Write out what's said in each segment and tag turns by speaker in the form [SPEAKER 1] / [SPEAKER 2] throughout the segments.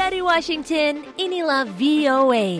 [SPEAKER 1] Dari Washington, inilah VOA.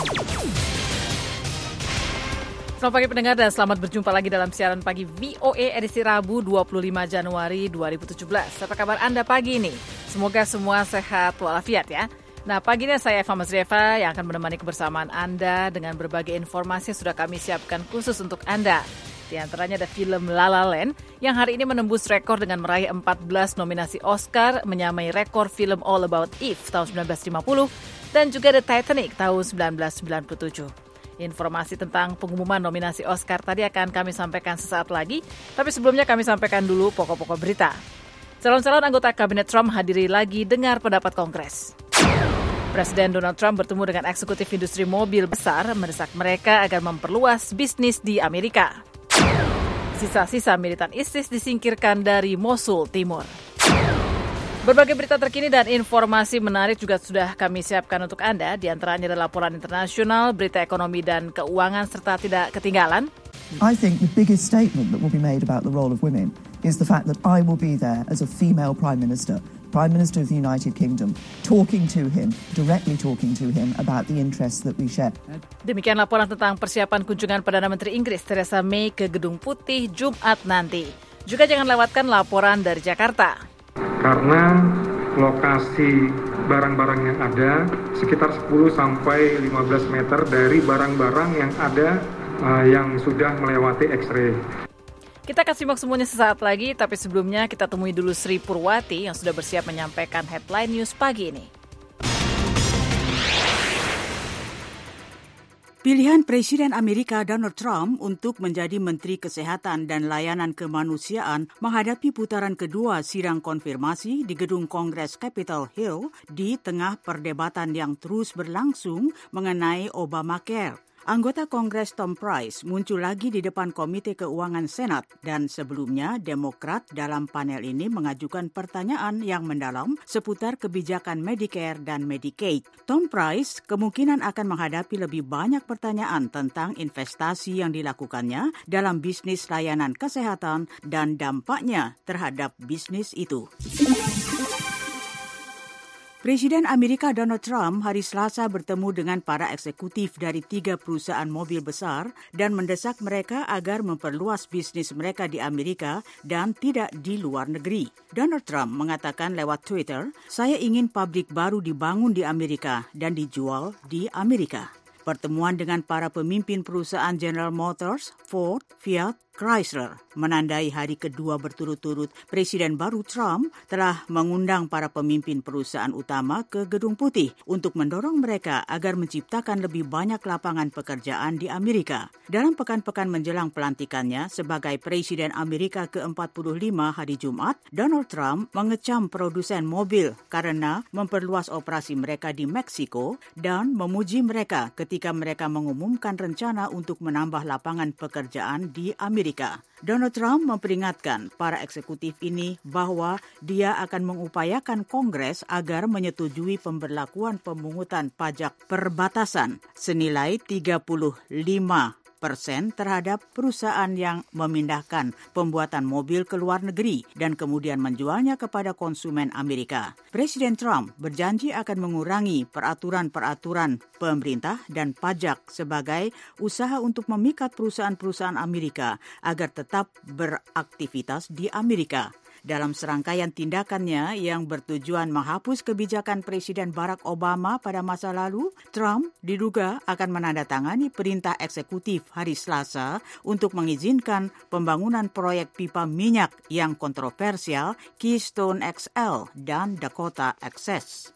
[SPEAKER 2] Selamat pagi pendengar dan selamat berjumpa lagi dalam siaran pagi VOA edisi Rabu 25 Januari 2017. Apa kabar Anda pagi ini? Semoga semua sehat walafiat ya. Nah, pagi ini saya Eva Mazrieva yang akan menemani kebersamaan Anda dengan berbagai informasi yang sudah kami siapkan khusus untuk Anda. Di antaranya ada film La La Land yang hari ini menembus rekor dengan meraih 14 nominasi Oscar, menyamai rekor film All About Eve tahun 1950 dan juga The Titanic tahun 1997. Informasi tentang pengumuman nominasi Oscar tadi akan kami sampaikan sesaat lagi, tapi sebelumnya kami sampaikan dulu pokok-pokok berita. Calon-calon anggota Kabinet Trump hadiri lagi dengar pendapat Kongres. Presiden Donald Trump bertemu dengan eksekutif industri mobil besar mendesak mereka agar memperluas bisnis di Amerika. Sisa-sisa militan ISIS disingkirkan dari Mosul Timur. Berbagai berita terkini dan informasi menarik juga sudah kami siapkan untuk Anda. Di antaranya ada laporan internasional, berita ekonomi dan keuangan, serta tidak ketinggalan.
[SPEAKER 3] I think the biggest statement that will be made about the role of women is the fact that I will be there as a female Prime Minister of the United Kingdom, directly talking to him about the interests that we share.
[SPEAKER 2] Demikian laporan tentang persiapan kunjungan Perdana Menteri Inggris Theresa May ke Gedung Putih Jumat nanti. Juga jangan lewatkan laporan dari Jakarta.
[SPEAKER 4] Karena lokasi barang-barang yang ada sekitar 10 sampai 15 meter dari barang-barang yang ada yang sudah melewati X-ray.
[SPEAKER 2] Kita akan simak semuanya sesaat lagi, tapi sebelumnya kita temui dulu Sri Purwati yang sudah bersiap menyampaikan headline news pagi ini.
[SPEAKER 5] Pilihan Presiden Amerika Donald Trump untuk menjadi Menteri Kesehatan dan Layanan Kemanusiaan menghadapi putaran kedua sidang konfirmasi di gedung Kongres Capitol Hill di tengah perdebatan yang terus berlangsung mengenai Obamacare. Anggota Kongres Tom Price muncul lagi di depan Komite Keuangan Senat dan sebelumnya Demokrat dalam panel ini mengajukan pertanyaan yang mendalam seputar kebijakan Medicare dan Medicaid. Tom Price kemungkinan akan menghadapi lebih banyak pertanyaan tentang investasi yang dilakukannya dalam bisnis layanan kesehatan dan dampaknya terhadap bisnis itu. Presiden Amerika Donald Trump hari Selasa bertemu dengan para eksekutif dari 3 perusahaan mobil besar dan mendesak mereka agar memperluas bisnis mereka di Amerika dan tidak di luar negeri. Donald Trump mengatakan lewat Twitter, "Saya ingin pabrik baru dibangun di Amerika dan dijual di Amerika." Pertemuan dengan para pemimpin perusahaan General Motors, Ford, Fiat, Chrysler menandai hari kedua berturut-turut Presiden baru Trump telah mengundang para pemimpin perusahaan utama ke Gedung Putih untuk mendorong mereka agar menciptakan lebih banyak lapangan pekerjaan di Amerika. Dalam pekan-pekan menjelang pelantikannya sebagai Presiden Amerika ke-45 hari Jumat, Donald Trump mengecam produsen mobil karena memperluas operasi mereka di Meksiko dan memuji mereka ketika mereka mengumumkan rencana untuk menambah lapangan pekerjaan di Amerika. Donald Trump memperingatkan para eksekutif ini bahwa dia akan mengupayakan Kongres agar menyetujui pemberlakuan pemungutan pajak perbatasan senilai 35% terhadap perusahaan yang memindahkan pembuatan mobil ke luar negeri dan kemudian menjualnya kepada konsumen Amerika. Presiden Trump berjanji akan mengurangi peraturan-peraturan pemerintah dan pajak sebagai usaha untuk memikat perusahaan-perusahaan Amerika agar tetap beraktivitas di Amerika. Dalam serangkaian tindakannya yang bertujuan menghapus kebijakan Presiden Barack Obama pada masa lalu, Trump diduga akan menandatangani perintah eksekutif hari Selasa untuk mengizinkan pembangunan proyek pipa minyak yang kontroversial Keystone XL dan Dakota Access.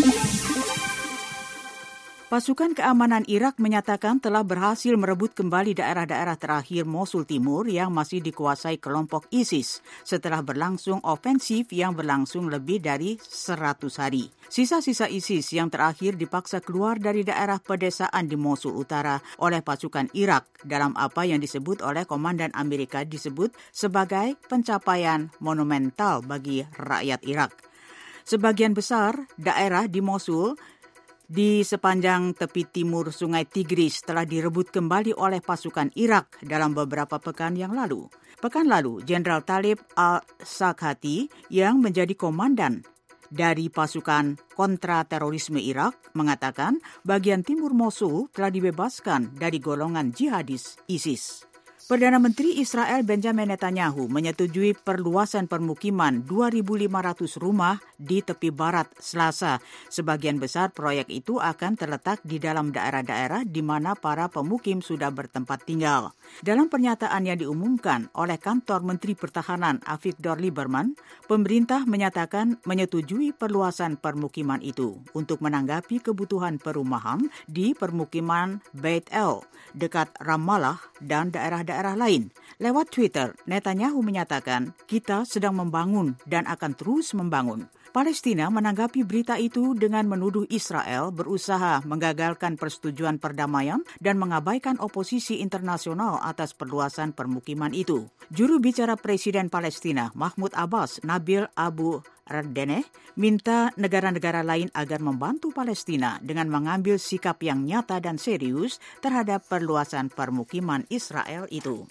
[SPEAKER 5] Pasukan keamanan Irak menyatakan telah berhasil merebut kembali daerah-daerah terakhir Mosul Timur yang masih dikuasai kelompok ISIS setelah berlangsung ofensif yang berlangsung lebih dari 100 hari. Sisa-sisa ISIS yang terakhir dipaksa keluar dari daerah pedesaan di Mosul Utara oleh pasukan Irak dalam apa yang disebut oleh Komandan Amerika disebut sebagai pencapaian monumental bagi rakyat Irak. Sebagian besar daerah di Mosul di sepanjang tepi timur Sungai Tigris telah direbut kembali oleh pasukan Irak dalam beberapa pekan yang lalu. Pekan lalu, Jenderal Talib al-Sakhati yang menjadi komandan dari pasukan kontra-terorisme Irak mengatakan bagian timur Mosul telah dibebaskan dari golongan jihadis ISIS. Perdana Menteri Israel Benjamin Netanyahu menyetujui perluasan permukiman 2.500 rumah di tepi barat Selasa. Sebagian besar proyek itu akan terletak di dalam daerah-daerah di mana para pemukim sudah bertempat tinggal. Dalam pernyataan yang diumumkan oleh kantor Menteri Pertahanan Avigdor Lieberman, pemerintah menyatakan menyetujui perluasan permukiman itu untuk menanggapi kebutuhan perumahan di permukiman Beit El, dekat Ramallah dan daerah-daerah lain. Lewat Twitter, Netanyahu menyatakan, "Kita sedang membangun dan akan terus membangun." Palestina menanggapi berita itu dengan menuduh Israel berusaha menggagalkan persetujuan perdamaian dan mengabaikan oposisi internasional atas perluasan permukiman itu. Juru bicara Presiden Palestina, Mahmud Abbas, Nabil Abu Ardeneh, minta negara-negara lain agar membantu Palestina dengan mengambil sikap yang nyata dan serius terhadap perluasan permukiman Israel itu.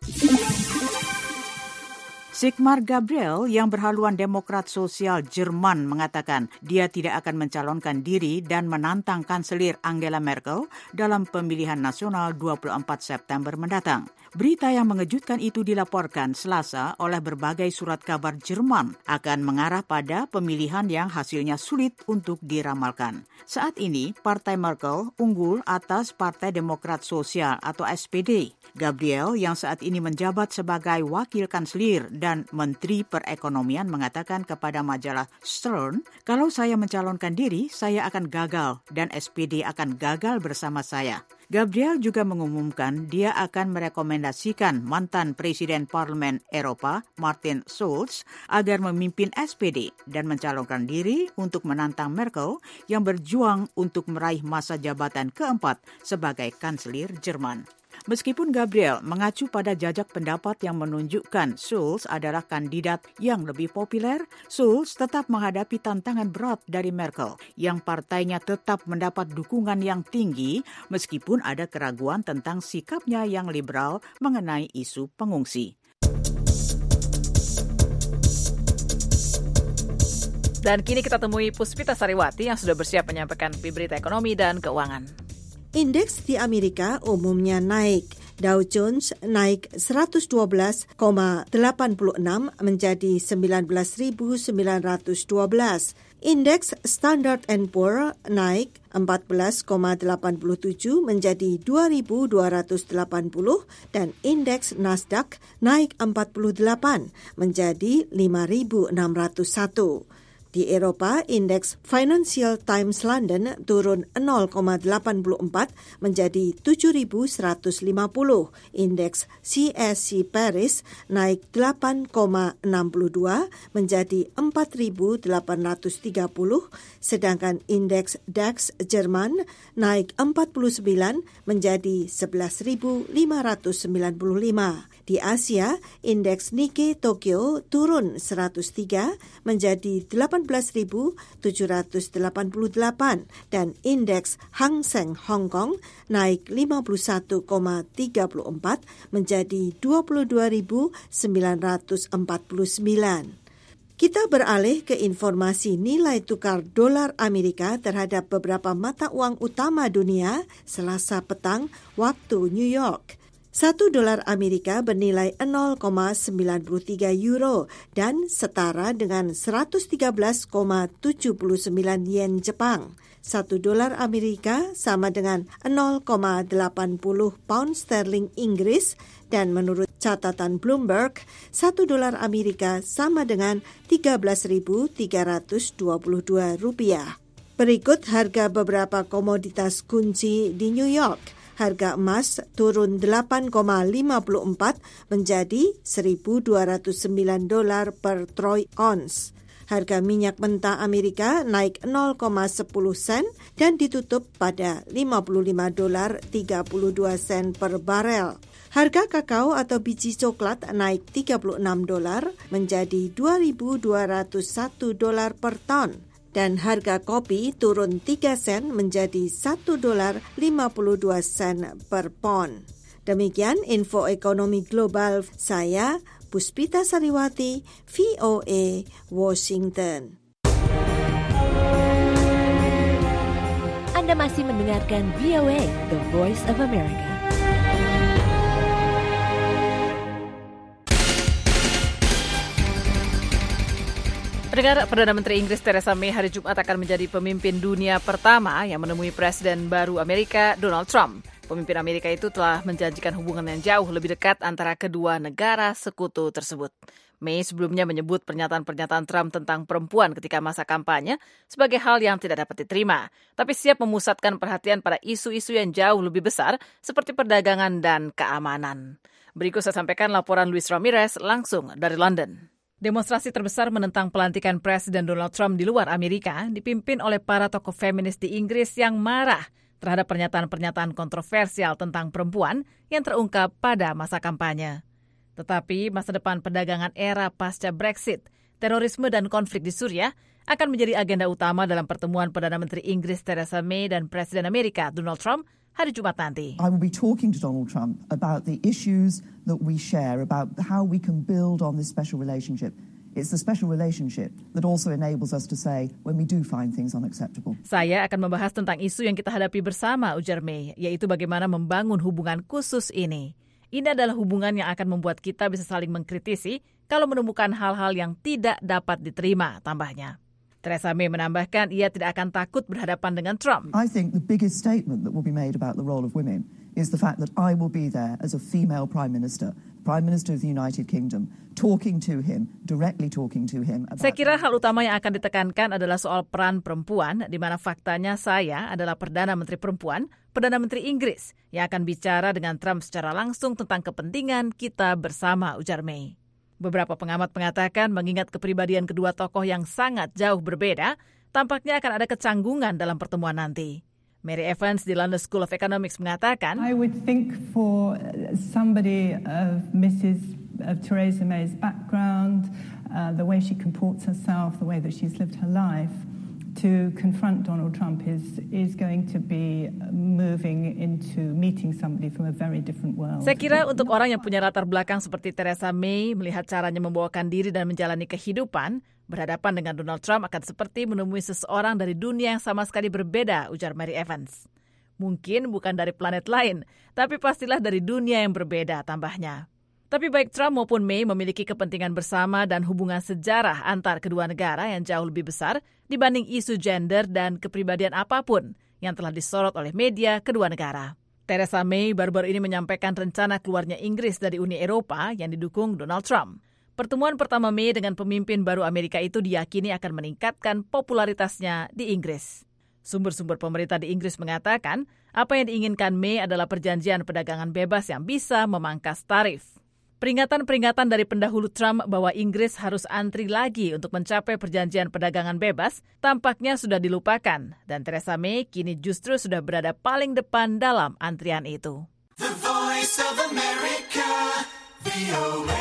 [SPEAKER 5] Sigmar Gabriel yang berhaluan Demokrat Sosial Jerman mengatakan dia tidak akan mencalonkan diri dan menantang Kanselir Angela Merkel dalam pemilihan nasional 24 September mendatang. Berita yang mengejutkan itu dilaporkan Selasa oleh berbagai surat kabar Jerman akan mengarah pada pemilihan yang hasilnya sulit untuk diramalkan. Saat ini, Partai Merkel unggul atas Partai Demokrat Sosial atau SPD. Gabriel yang saat ini menjabat sebagai wakil kanselir dan Menteri Perekonomian mengatakan kepada majalah Stern, "Kalau saya mencalonkan diri, saya akan gagal dan SPD akan gagal bersama saya." Gabriel juga mengumumkan dia akan merekomendasikan mantan Presiden Parlemen Eropa, Martin Schulz, agar memimpin SPD dan mencalonkan diri untuk menantang Merkel yang berjuang untuk meraih masa jabatan keempat sebagai kanselir Jerman. Meskipun Gabriel mengacu pada jajak pendapat yang menunjukkan Schulz adalah kandidat yang lebih populer, Schulz tetap menghadapi tantangan berat dari Merkel, yang partainya tetap mendapat dukungan yang tinggi meskipun ada keraguan tentang sikapnya yang liberal mengenai isu pengungsi.
[SPEAKER 2] Dan kini kita temui Puspita Sariwati yang sudah bersiap menyampaikan berita ekonomi dan keuangan.
[SPEAKER 6] Indeks di Amerika umumnya naik. Dow Jones naik 112,86 menjadi 19.912. Indeks Standard & Poor naik 14,87 menjadi 2.280 dan indeks Nasdaq naik 48 menjadi 5.601. Di Eropa, indeks Financial Times London turun 0,84 menjadi 7.150. Indeks CAC Paris naik 8,62 menjadi 4.830, sedangkan indeks DAX Jerman naik 49 menjadi 11.595. Di Asia, indeks Nikkei Tokyo turun 103 menjadi 18.788 dan indeks Hang Seng Hong Kong naik 51,34 menjadi 22.949. Kita beralih ke informasi nilai tukar dolar Amerika terhadap beberapa mata uang utama dunia Selasa petang waktu New York. $1 Amerika bernilai 0,93 euro dan setara dengan 113,79 yen Jepang. $1 Amerika sama dengan 0,80 pound sterling Inggris dan menurut catatan Bloomberg, $1 Amerika sama dengan 13.322 rupiah. Berikut harga beberapa komoditas kunci di New York. Harga emas turun 8,54 menjadi $1.209 per troy ounce. Harga minyak mentah Amerika naik 0,10 sen dan ditutup pada $55.32 per barel. Harga kakao atau biji coklat naik $36 menjadi $2.201 per ton. Dan harga kopi turun 3 sen menjadi $1.52 per pon. Demikian info ekonomi global saya, Puspita Sariwati, VOA, Washington.
[SPEAKER 1] Anda masih mendengarkan VOA, The Voice of America.
[SPEAKER 2] Pendengar, Perdana Menteri Inggris Theresa May hari Jumat akan menjadi pemimpin dunia pertama yang menemui Presiden baru Amerika, Donald Trump. Pemimpin Amerika itu telah menjanjikan hubungan yang jauh lebih dekat antara kedua negara sekutu tersebut. May sebelumnya menyebut pernyataan-pernyataan Trump tentang perempuan ketika masa kampanye sebagai hal yang tidak dapat diterima, tapi siap memusatkan perhatian pada isu-isu yang jauh lebih besar seperti perdagangan dan keamanan. Berikut saya sampaikan laporan Luis Ramirez langsung dari London. Demonstrasi terbesar menentang pelantikan Presiden Donald Trump di luar Amerika dipimpin oleh para tokoh feminis di Inggris yang marah terhadap pernyataan-pernyataan kontroversial tentang perempuan yang terungkap pada masa kampanye. Tetapi masa depan perdagangan era pasca Brexit, terorisme dan konflik di Suriah akan menjadi agenda utama dalam pertemuan Perdana Menteri Inggris Theresa May dan Presiden Amerika Donald Trump hari Jumat nanti.
[SPEAKER 3] I will be talking to Donald Trump about the issues that we share, about how we can build on this special relationship. It's the special relationship that also enables us to say when we do find things unacceptable.
[SPEAKER 2] Saya akan membahas tentang isu yang kita hadapi bersama, ujar May, yaitu bagaimana membangun hubungan khusus ini. Ini adalah hubungan yang akan membuat kita bisa saling mengkritisi kalau menemukan hal-hal yang tidak dapat diterima, tambahnya. Theresa May menambahkan ia tidak akan takut berhadapan dengan Trump.
[SPEAKER 3] I think the biggest statement that will be made about the role of women is the fact that I will be there as a female Prime Minister of the United Kingdom, directly talking to him.
[SPEAKER 2] Saya kira hal utama yang akan ditekankan adalah soal peran perempuan, di mana faktanya saya adalah Perdana Menteri perempuan, Perdana Menteri Inggris, yang akan bicara dengan Trump secara langsung tentang kepentingan kita bersama, ujar May. Beberapa pengamat mengatakan mengingat kepribadian kedua tokoh yang sangat jauh berbeda, tampaknya akan ada kecanggungan dalam pertemuan nanti. Mary Evans di London School of Economics mengatakan,
[SPEAKER 7] I would think for somebody of Theresa May's background, the way she comports herself, the way that she's lived her life, to confront Donald Trump is going to be moving into meeting somebody from a very different world.
[SPEAKER 2] Saya kira untuk orang yang punya latar belakang seperti Theresa May, melihat caranya membawakan diri dan menjalani kehidupan, berhadapan dengan Donald Trump akan seperti menemui seseorang dari dunia yang sama sekali berbeda, ujar Mary Evans. Mungkin bukan dari planet lain, tapi pastilah dari dunia yang berbeda, tambahnya. Tapi baik Trump maupun May memiliki kepentingan bersama dan hubungan sejarah antar kedua negara yang jauh lebih besar dibanding isu gender dan kepribadian apapun yang telah disorot oleh media kedua negara. Theresa May baru-baru ini menyampaikan rencana keluarnya Inggris dari Uni Eropa yang didukung Donald Trump. Pertemuan pertama May dengan pemimpin baru Amerika itu diyakini akan meningkatkan popularitasnya di Inggris. Sumber-sumber pemerintah di Inggris mengatakan apa yang diinginkan May adalah perjanjian perdagangan bebas yang bisa memangkas tarif. Peringatan-peringatan dari pendahulu Trump bahwa Inggris harus antri lagi untuk mencapai perjanjian perdagangan bebas tampaknya sudah dilupakan, dan Theresa May kini justru sudah berada paling depan dalam antrian itu.
[SPEAKER 8] The Voice of America, VOA.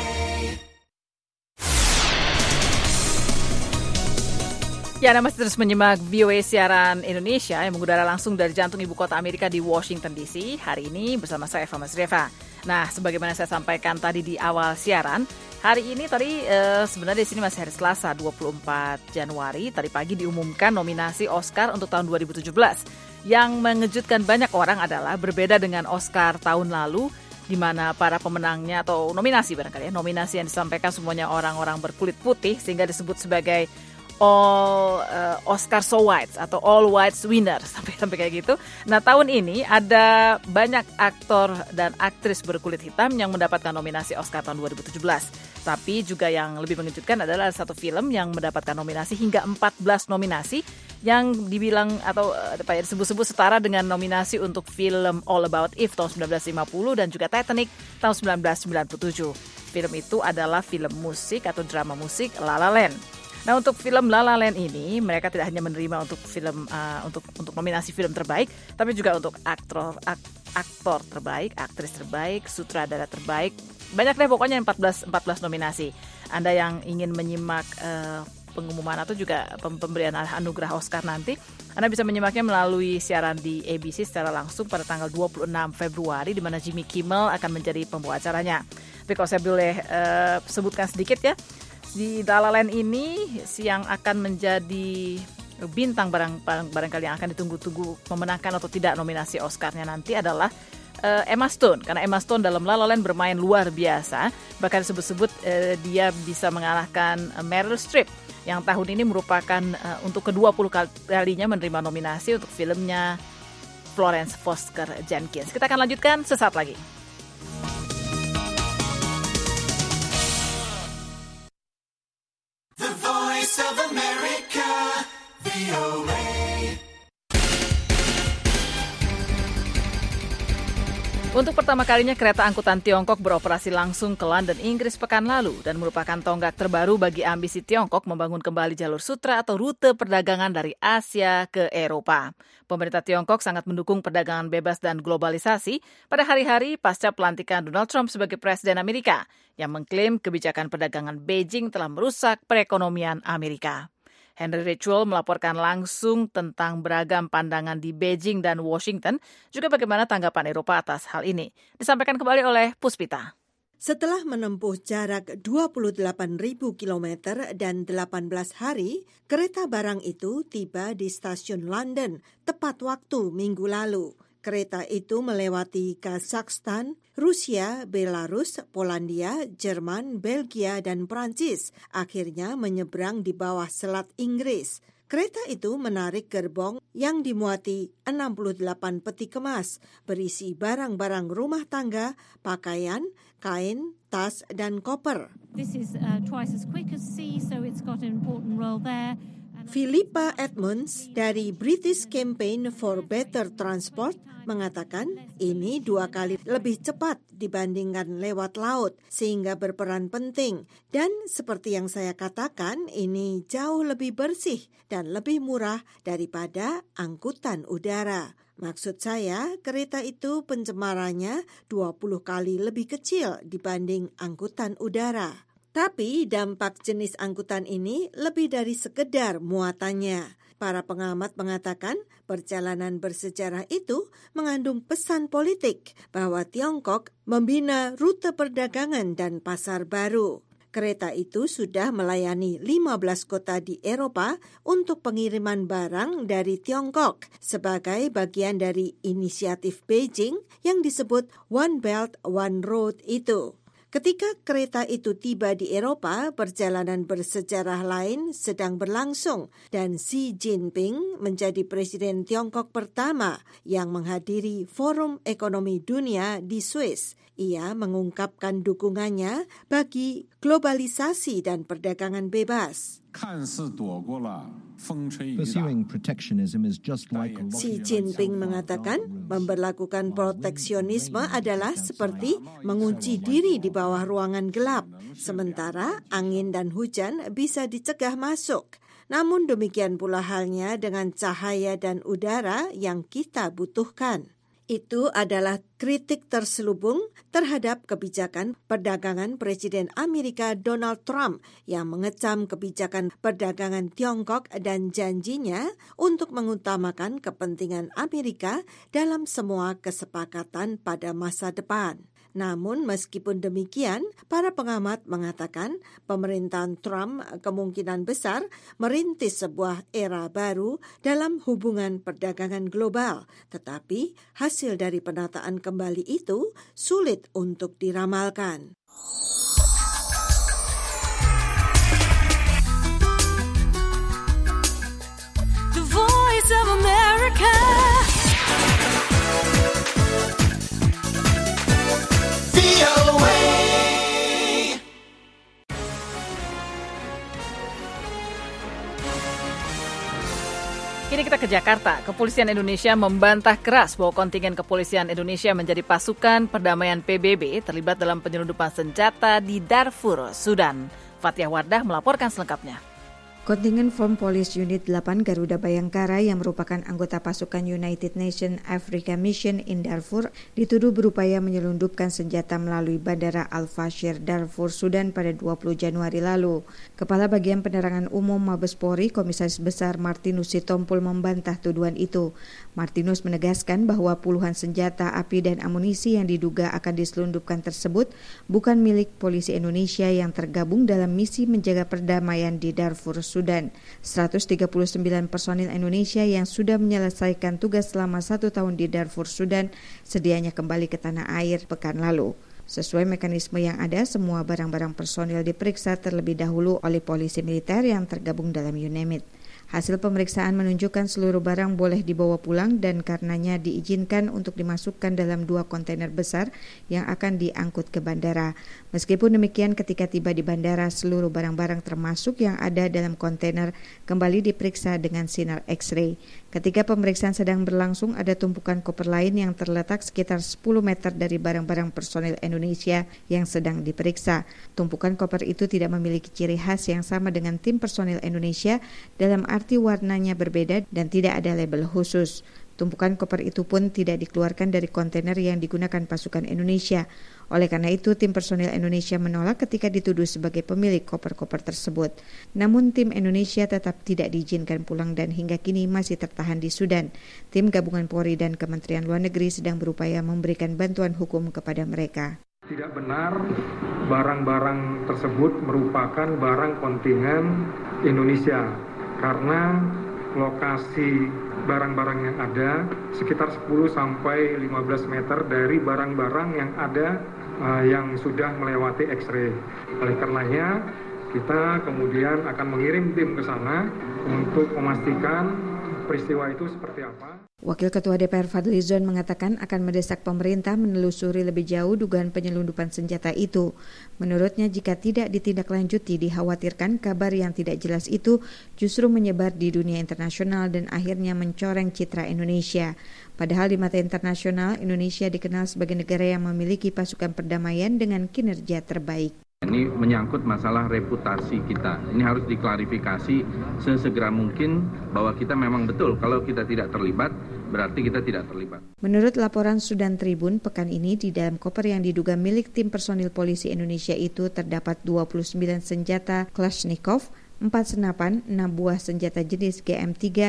[SPEAKER 2] Ya, Anda masih terus menyimak VOA siaran Indonesia yang mengudara langsung dari jantung ibu kota Amerika di Washington DC. Hari ini bersama saya Eva Masreva. Nah, sebagaimana saya sampaikan tadi di awal siaran, hari ini sebenarnya di sini masih hari Selasa 24 Januari. Tadi pagi diumumkan nominasi Oscar untuk tahun 2017. Yang mengejutkan banyak orang adalah berbeda dengan Oscar tahun lalu, di mana para pemenangnya atau nominasi barangkali nominasi yang disampaikan semuanya orang-orang berkulit putih sehingga disebut sebagai all Oscar so whites atau all whites winner sampai kayak gitu. Nah, tahun ini ada banyak aktor dan aktris berkulit hitam yang mendapatkan nominasi Oscar tahun 2017. Tapi juga yang lebih mengejutkan adalah satu film yang mendapatkan nominasi hingga 14 nominasi yang dibilang atau disebut-sebut setara dengan nominasi untuk film All About Eve tahun 1950 dan juga Titanic tahun 1997. Film itu adalah film musik atau drama musik La La Land. Nah, untuk film La La Land ini mereka tidak hanya menerima untuk film untuk nominasi film terbaik, tapi juga untuk aktor terbaik, aktris terbaik, sutradara terbaik. Banyak deh pokoknya 14 nominasi. Anda yang ingin menyimak pengumuman atau juga pemberian anugerah Oscar nanti, Anda bisa menyimaknya melalui siaran di ABC secara langsung pada tanggal 26 Februari di mana Jimmy Kimmel akan menjadi pembawa acaranya. Tapi kalau saya boleh sebutkan sedikit ya, di La La Land ini yang akan menjadi bintang barangkali yang akan ditunggu-tunggu memenangkan atau tidak nominasi Oscar-nya nanti adalah Emma Stone. Karena Emma Stone dalam La La Land bermain luar biasa. Bahkan disebut-sebut dia bisa mengalahkan Meryl Streep yang tahun ini merupakan untuk ke-20 kalinya menerima nominasi untuk filmnya Florence Foster Jenkins. Kita akan lanjutkan sesaat lagi.
[SPEAKER 8] The Voice of America, VOA.
[SPEAKER 2] Untuk pertama kalinya kereta angkutan Tiongkok beroperasi langsung ke London, Inggris pekan lalu dan merupakan tonggak terbaru bagi ambisi Tiongkok membangun kembali jalur sutra atau rute perdagangan dari Asia ke Eropa. Pemerintah Tiongkok sangat mendukung perdagangan bebas dan globalisasi pada hari-hari pasca pelantikan Donald Trump sebagai Presiden Amerika yang mengklaim kebijakan perdagangan Beijing telah merusak perekonomian Amerika. Henry Ridgwell melaporkan langsung tentang beragam pandangan di Beijing dan Washington, juga bagaimana tanggapan Eropa atas hal ini. Disampaikan kembali oleh Puspita.
[SPEAKER 6] Setelah menempuh jarak 28.000 kilometer dan 18 hari, kereta barang itu tiba di stasiun London tepat waktu minggu lalu. Kereta itu melewati Kazakhstan, Rusia, Belarus, Polandia, Jerman, Belgia, dan Prancis. Akhirnya menyeberang di bawah Selat Inggris. Kereta itu menarik gerbong yang dimuati 68 peti kemas, berisi barang-barang rumah tangga, pakaian, kain, tas, dan koper.
[SPEAKER 9] This is twice as quick as sea, so it's got an important role there.
[SPEAKER 6] Philippa Edmonds dari British Campaign for Better Transport mengatakan ini 2 kali lebih cepat dibandingkan lewat laut sehingga berperan penting. Dan seperti yang saya katakan, ini jauh lebih bersih dan lebih murah daripada angkutan udara. Maksud saya, kereta itu pencemarannya 20 kali lebih kecil dibanding angkutan udara. Tapi dampak jenis angkutan ini lebih dari sekedar muatannya. Para pengamat mengatakan perjalanan bersejarah itu mengandung pesan politik bahwa Tiongkok membina rute perdagangan dan pasar baru. Kereta itu sudah melayani 15 kota di Eropa untuk pengiriman barang dari Tiongkok sebagai bagian dari inisiatif Beijing yang disebut One Belt, One Road itu. Ketika kereta itu tiba di Eropa, perjalanan bersejarah lain sedang berlangsung dan Xi Jinping menjadi Presiden Tiongkok pertama yang menghadiri Forum Ekonomi Dunia di Swiss. Ia mengungkapkan dukungannya bagi globalisasi dan perdagangan bebas. Xi Jinping mengatakan memberlakukan proteksionisme adalah seperti mengunci diri di bawah ruangan gelap, sementara angin dan hujan bisa dicegah masuk. Namun demikian pula halnya dengan cahaya dan udara yang kita butuhkan. Itu adalah kritik terselubung terhadap kebijakan perdagangan Presiden Amerika Donald Trump yang mengecam kebijakan perdagangan Tiongkok dan janjinya untuk mengutamakan kepentingan Amerika dalam semua kesepakatan pada masa depan. Namun meskipun demikian, para pengamat mengatakan pemerintahan Trump kemungkinan besar merintis sebuah era baru dalam hubungan perdagangan global. Tetapi hasil dari penataan kembali itu sulit untuk diramalkan.
[SPEAKER 8] The Voice of America.
[SPEAKER 2] Kini kita ke Jakarta. Kepolisian Indonesia membantah keras bahwa kontingen kepolisian Indonesia menjadi pasukan perdamaian PBB terlibat dalam penyelundupan senjata di Darfur, Sudan. Fathia Wardah melaporkan selengkapnya.
[SPEAKER 10] Kontingen Form Police Unit 8 Garuda Bayangkara yang merupakan anggota pasukan United Nations Africa Mission in Darfur dituduh berupaya menyelundupkan senjata melalui Bandara Al-Fashir, Darfur, Sudan pada 20 Januari lalu. Kepala Bagian Penerangan Umum Mabes Polri, Komisaris Besar Martinus Sitompul membantah tuduhan itu. Martinus menegaskan bahwa puluhan senjata api dan amunisi yang diduga akan diselundupkan tersebut bukan milik polisi Indonesia yang tergabung dalam misi menjaga perdamaian di Darfur, Sudan. 139 personil Indonesia yang sudah menyelesaikan tugas selama 1 tahun di Darfur, Sudan sedianya kembali ke tanah air pekan lalu. Sesuai mekanisme yang ada, semua barang-barang personil diperiksa terlebih dahulu oleh polisi militer yang tergabung dalam UNAMID. Hasil pemeriksaan menunjukkan seluruh barang boleh dibawa pulang dan karenanya diizinkan untuk dimasukkan dalam 2 kontainer besar yang akan diangkut ke bandara. Meskipun demikian, ketika tiba di bandara, seluruh barang-barang termasuk yang ada dalam kontainer kembali diperiksa dengan sinar X-ray. Ketika pemeriksaan sedang berlangsung, ada tumpukan koper lain yang terletak sekitar 10 meter dari barang-barang personil Indonesia yang sedang diperiksa. Tumpukan koper itu tidak memiliki ciri khas yang sama dengan tim personil Indonesia dalam arti warnanya berbeda dan tidak ada label khusus. Tumpukan koper itu pun tidak dikeluarkan dari kontainer yang digunakan pasukan Indonesia. Oleh karena itu, tim personil Indonesia menolak ketika dituduh sebagai pemilik koper-koper tersebut. Namun tim Indonesia tetap tidak diizinkan pulang dan hingga kini masih tertahan di Sudan. Tim gabungan Polri dan Kementerian Luar Negeri sedang berupaya memberikan bantuan hukum kepada mereka.
[SPEAKER 4] Tidak benar barang-barang tersebut merupakan barang kontingen Indonesia karena lokasi barang-barang yang ada sekitar 10 sampai 15 meter dari barang-barang yang ada yang sudah melewati X-ray. Oleh karenanya kita kemudian akan mengirim tim ke sana untuk memastikan peristiwa itu seperti apa.
[SPEAKER 10] Wakil Ketua DPR Fadly Zon mengatakan akan mendesak pemerintah menelusuri lebih jauh dugaan penyelundupan senjata itu. Menurutnya, jika tidak ditindaklanjuti, dikhawatirkan kabar yang tidak jelas itu justru menyebar di dunia internasional dan akhirnya mencoreng citra Indonesia. Padahal di mata internasional, Indonesia dikenal sebagai negara yang memiliki pasukan perdamaian dengan kinerja terbaik.
[SPEAKER 11] Ini menyangkut masalah reputasi kita. Ini harus diklarifikasi sesegera mungkin bahwa kita memang betul kalau kita tidak terlibat, berarti kita tidak terlibat.
[SPEAKER 10] Menurut laporan Sudan Tribune pekan ini, di dalam koper yang diduga milik tim personil polisi Indonesia itu terdapat 29 senjata Kalashnikov, 4 senapan, 6 buah senjata jenis GM3,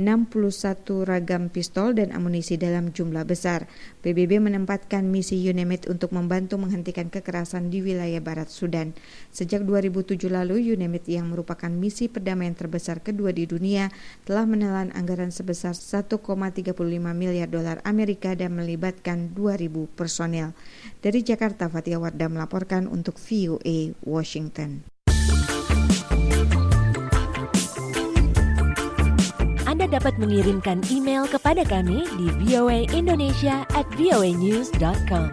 [SPEAKER 10] 61 ragam pistol dan amunisi dalam jumlah besar. PBB menempatkan misi UNAMID untuk membantu menghentikan kekerasan di wilayah barat Sudan. Sejak 2007 lalu, UNAMID yang merupakan misi perdamaian terbesar kedua di dunia telah menelan anggaran sebesar 1,35 miliar dolar Amerika dan melibatkan 2.000 personel. Dari Jakarta, Fatia Wardah melaporkan untuk VOA Washington.
[SPEAKER 1] Anda dapat mengirimkan email kepada kami di voaindonesia@voanews.com.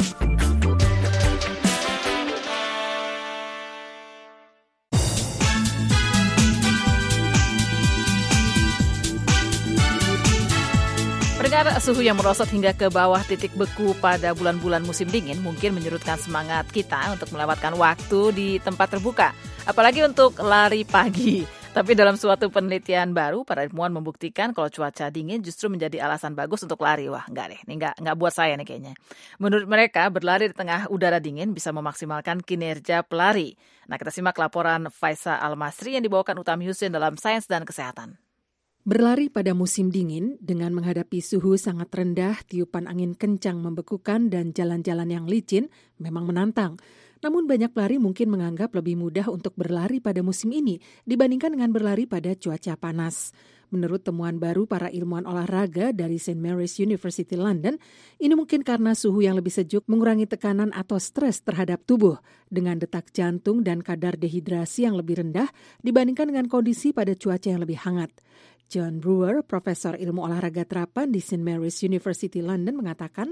[SPEAKER 2] Pendengar, suhu yang merosot hingga ke bawah titik beku pada bulan-bulan musim dingin mungkin menyurutkan semangat kita untuk melewatkan waktu di tempat terbuka, apalagi untuk lari pagi. Tapi dalam suatu penelitian baru, para ilmuwan membuktikan kalau cuaca dingin justru menjadi alasan bagus untuk lari. Wah, enggak deh, ini enggak buat saya nih kayaknya. Menurut mereka, berlari di tengah udara dingin bisa memaksimalkan kinerja pelari. Nah, kita simak laporan Faisa Al-Masri yang dibawakan Utami Husin dalam Sains dan Kesehatan.
[SPEAKER 12] Berlari pada musim dingin dengan menghadapi suhu sangat rendah, tiupan angin kencang membekukan, dan jalan-jalan yang licin memang menantang. Namun banyak pelari mungkin menganggap lebih mudah untuk berlari pada musim ini dibandingkan dengan berlari pada cuaca panas. Menurut temuan baru para ilmuwan olahraga dari St. Mary's University London, ini mungkin karena suhu yang lebih sejuk mengurangi tekanan atau stres terhadap tubuh dengan detak jantung dan kadar dehidrasi yang lebih rendah dibandingkan dengan kondisi pada cuaca yang lebih hangat. John Brewer, Profesor Ilmu Olahraga Terapan di St. Mary's University London mengatakan,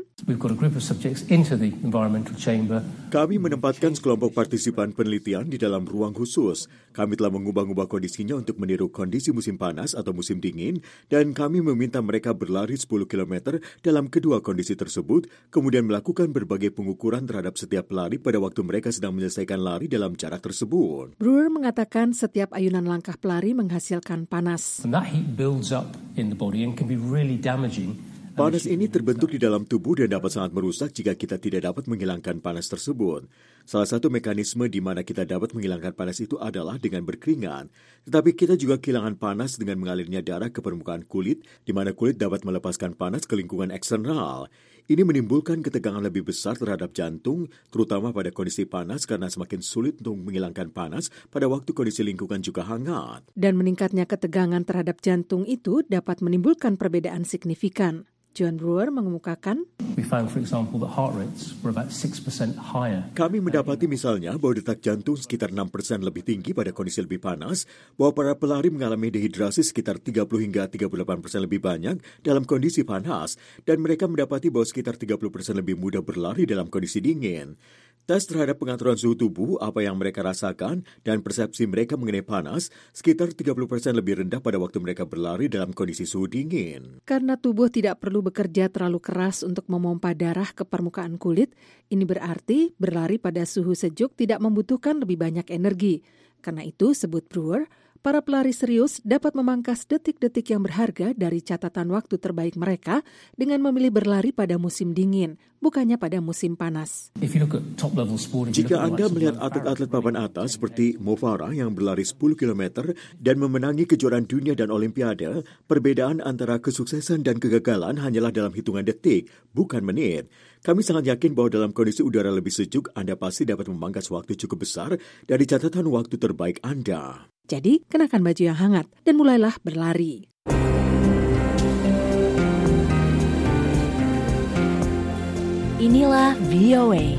[SPEAKER 13] Kami menempatkan sekelompok partisipan penelitian di dalam ruang khusus. Kami telah mengubah-ubah kondisinya untuk meniru kondisi musim panas atau musim dingin, dan kami meminta mereka berlari 10 km dalam kedua kondisi tersebut, kemudian melakukan berbagai pengukuran terhadap setiap pelari pada waktu mereka sedang menyelesaikan lari dalam jarak tersebut.
[SPEAKER 12] Brewer mengatakan setiap ayunan langkah pelari menghasilkan panas.
[SPEAKER 13] Panas ini terbentuk di dalam tubuh dan dapat sangat merusak jika kita tidak dapat menghilangkan panas tersebut. Salah satu mekanisme di mana kita dapat menghilangkan panas itu adalah dengan berkeringat. Tetapi kita juga kehilangan panas dengan mengalirnya darah ke permukaan kulit, di mana kulit dapat melepaskan panas ke lingkungan eksternal. Ini menimbulkan ketegangan lebih besar terhadap jantung, terutama pada kondisi panas karena semakin sulit untuk menghilangkan panas pada waktu kondisi lingkungan juga hangat.
[SPEAKER 12] Dan meningkatnya ketegangan terhadap jantung itu dapat menimbulkan perbedaan signifikan. John Brewer mengemukakan,
[SPEAKER 13] kami mendapati misalnya bahwa detak jantung sekitar 6% lebih tinggi pada kondisi lebih panas, bahwa para pelari mengalami dehidrasi sekitar 30 hingga 38% lebih banyak dalam kondisi panas, dan mereka mendapati bahwa sekitar 30% lebih mudah berlari dalam kondisi dingin. Tes terhadap pengaturan suhu tubuh, apa yang mereka rasakan, dan persepsi mereka mengenai panas, sekitar 30% lebih rendah pada waktu mereka berlari dalam kondisi suhu dingin.
[SPEAKER 12] Karena tubuh tidak perlu bekerja terlalu keras untuk memompa darah ke permukaan kulit, ini berarti berlari pada suhu sejuk tidak membutuhkan lebih banyak energi. Karena itu, sebut Brewer, para pelari serius dapat memangkas detik-detik yang berharga dari catatan waktu terbaik mereka dengan memilih berlari pada musim dingin, bukannya pada musim panas.
[SPEAKER 13] Jika Anda melihat atlet-atlet papan atas seperti Mo Farah yang berlari 10 km dan memenangi kejuaraan dunia dan olimpiade, perbedaan antara kesuksesan dan kegagalan hanyalah dalam hitungan detik, bukan menit. Kami sangat yakin bahwa dalam kondisi udara lebih sejuk, Anda pasti dapat memangkas waktu cukup besar dari catatan waktu terbaik Anda.
[SPEAKER 12] Jadi, kenakan baju yang hangat dan mulailah berlari.
[SPEAKER 1] Inilah VOA.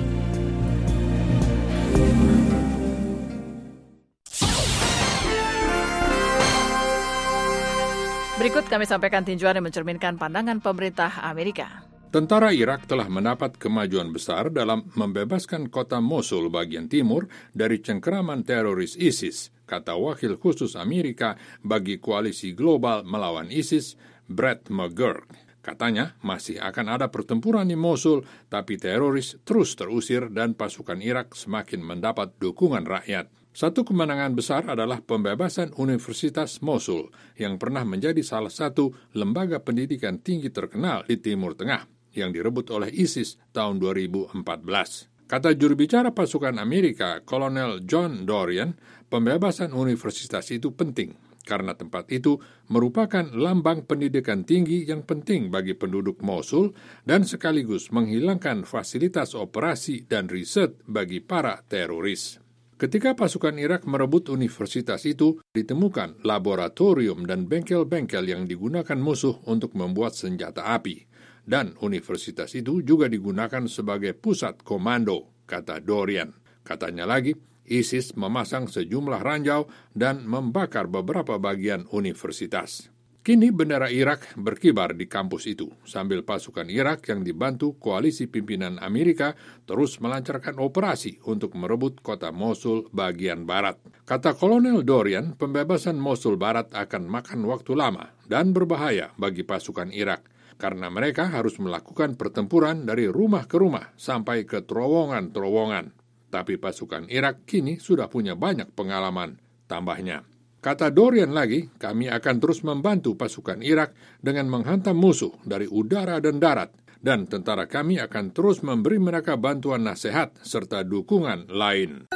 [SPEAKER 2] Berikut kami sampaikan tinjauan yang mencerminkan pandangan pemerintah Amerika.
[SPEAKER 14] Tentara Irak telah mendapat kemajuan besar dalam membebaskan kota Mosul bagian timur dari cengkeraman teroris ISIS, kata Wakil Khusus Amerika bagi Koalisi Global melawan ISIS, Brett McGurk. Katanya masih akan ada pertempuran di Mosul, tapi teroris terus terusir dan pasukan Irak semakin mendapat dukungan rakyat. Satu kemenangan besar adalah pembebasan Universitas Mosul, yang pernah menjadi salah satu lembaga pendidikan tinggi terkenal di Timur Tengah, yang direbut oleh ISIS tahun 2014. Kata juru bicara pasukan Amerika, Kolonel John Dorian, pembebasan universitas itu penting karena tempat itu merupakan lambang pendidikan tinggi yang penting bagi penduduk Mosul dan sekaligus menghilangkan fasilitas operasi dan riset bagi para teroris. Ketika pasukan Irak merebut universitas itu, ditemukan laboratorium dan bengkel-bengkel yang digunakan musuh untuk membuat senjata api. Dan universitas itu juga digunakan sebagai pusat komando, kata Dorian. Katanya lagi, ISIS memasang sejumlah ranjau dan membakar beberapa bagian universitas. Kini bendera Irak berkibar di kampus itu, sambil pasukan Irak yang dibantu koalisi pimpinan Amerika terus melancarkan operasi untuk merebut kota Mosul bagian barat. Kata Kolonel Dorian, pembebasan Mosul Barat akan makan waktu lama dan berbahaya bagi pasukan Irak, karena mereka harus melakukan pertempuran dari rumah ke rumah sampai ke terowongan-terowongan. Tapi pasukan Irak kini sudah punya banyak pengalaman, tambahnya. Kata Dorian lagi, kami akan terus membantu pasukan Irak dengan menghantam musuh dari udara dan darat, dan tentara kami akan terus memberi mereka bantuan nasihat serta dukungan lain.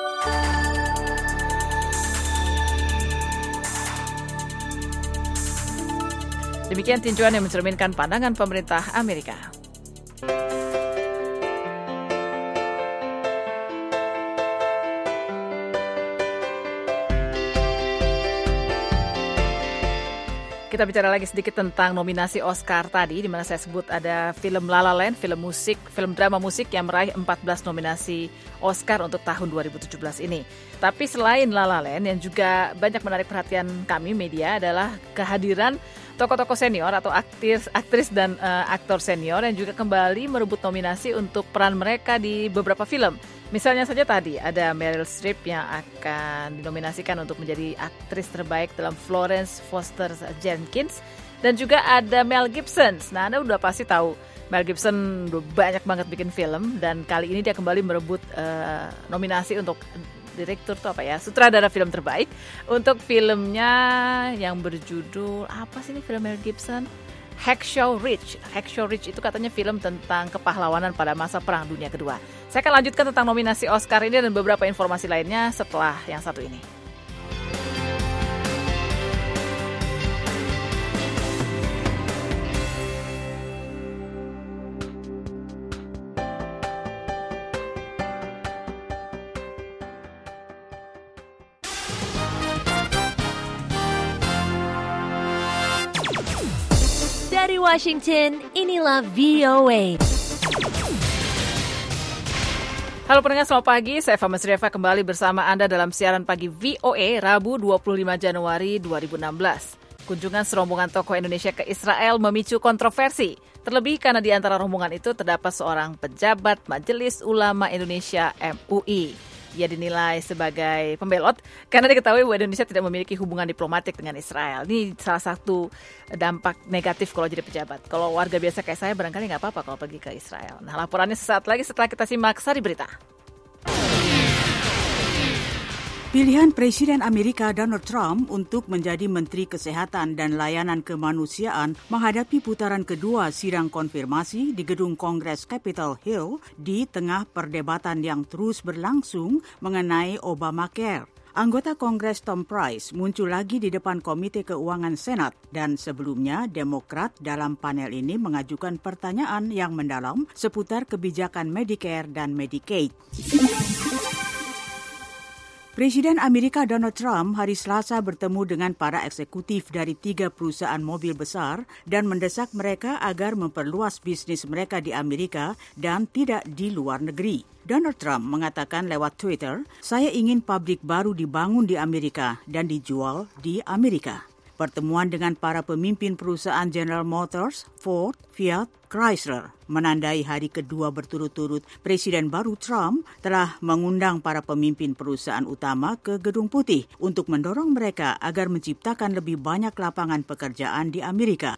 [SPEAKER 2] Demikian tinjauan yang mencerminkan pandangan pemerintah Amerika. Kita bicara lagi sedikit tentang nominasi Oscar tadi, di mana saya sebut ada film La La Land, film drama musik yang meraih 14 nominasi Oscar untuk tahun 2017 ini. Tapi selain La La Land, yang juga banyak menarik perhatian kami media adalah kehadiran tokoh-tokoh senior atau aktris dan aktor senior yang juga kembali merebut nominasi untuk peran mereka di beberapa film. Misalnya saja tadi ada Meryl Streep yang akan dinominasikan untuk menjadi aktris terbaik dalam Florence Foster Jenkins, dan juga ada Mel Gibson. Nah, Anda udah pasti tahu Mel Gibson udah banyak banget bikin film, dan kali ini dia kembali merebut nominasi untuk direktur sutradara film terbaik untuk filmnya yang berjudul apa sih ini film Mel Gibson? Hacksaw Ridge. Hacksaw Ridge itu katanya film tentang kepahlawanan pada masa Perang Dunia Kedua. Saya akan lanjutkan tentang nominasi Oscar ini dan beberapa informasi lainnya setelah yang satu ini.
[SPEAKER 1] Dari Washington, inilah VOA.
[SPEAKER 2] Halo pendengar, selamat pagi. Saya Fama Srieva kembali bersama Anda dalam siaran pagi VOA Rabu 25 Januari 2016. Kunjungan serombongan tokoh Indonesia ke Israel memicu kontroversi. Terlebih karena di antara rombongan itu terdapat seorang pejabat Majelis Ulama Indonesia MUI. Ia dinilai sebagai pembelot karena diketahui bahwa Indonesia tidak memiliki hubungan diplomatik dengan Israel. Ini salah satu dampak negatif kalau jadi pejabat. Kalau warga biasa kayak saya barangkali nggak apa-apa kalau pergi ke Israel. Nah, laporannya sesaat lagi setelah kita simak sari berita.
[SPEAKER 5] Pilihan Presiden Amerika Donald Trump untuk menjadi Menteri Kesehatan dan Layanan Kemanusiaan menghadapi putaran kedua sidang konfirmasi di gedung Kongres Capitol Hill di tengah perdebatan yang terus berlangsung mengenai Obamacare. Anggota Kongres Tom Price muncul lagi di depan Komite Keuangan Senat dan sebelumnya Demokrat dalam panel ini mengajukan pertanyaan yang mendalam seputar kebijakan Medicare dan Medicaid. Presiden Amerika Donald Trump hari Selasa bertemu dengan para eksekutif dari 3 perusahaan mobil besar dan mendesak mereka agar memperluas bisnis mereka di Amerika dan tidak di luar negeri. Donald Trump mengatakan lewat Twitter, "Saya ingin pabrik baru dibangun di Amerika dan dijual di Amerika." Pertemuan dengan para pemimpin perusahaan General Motors, Ford, Fiat, Chrysler menandai hari kedua berturut-turut Presiden baru Trump telah mengundang para pemimpin perusahaan utama ke Gedung Putih untuk mendorong mereka agar menciptakan lebih banyak lapangan pekerjaan di Amerika.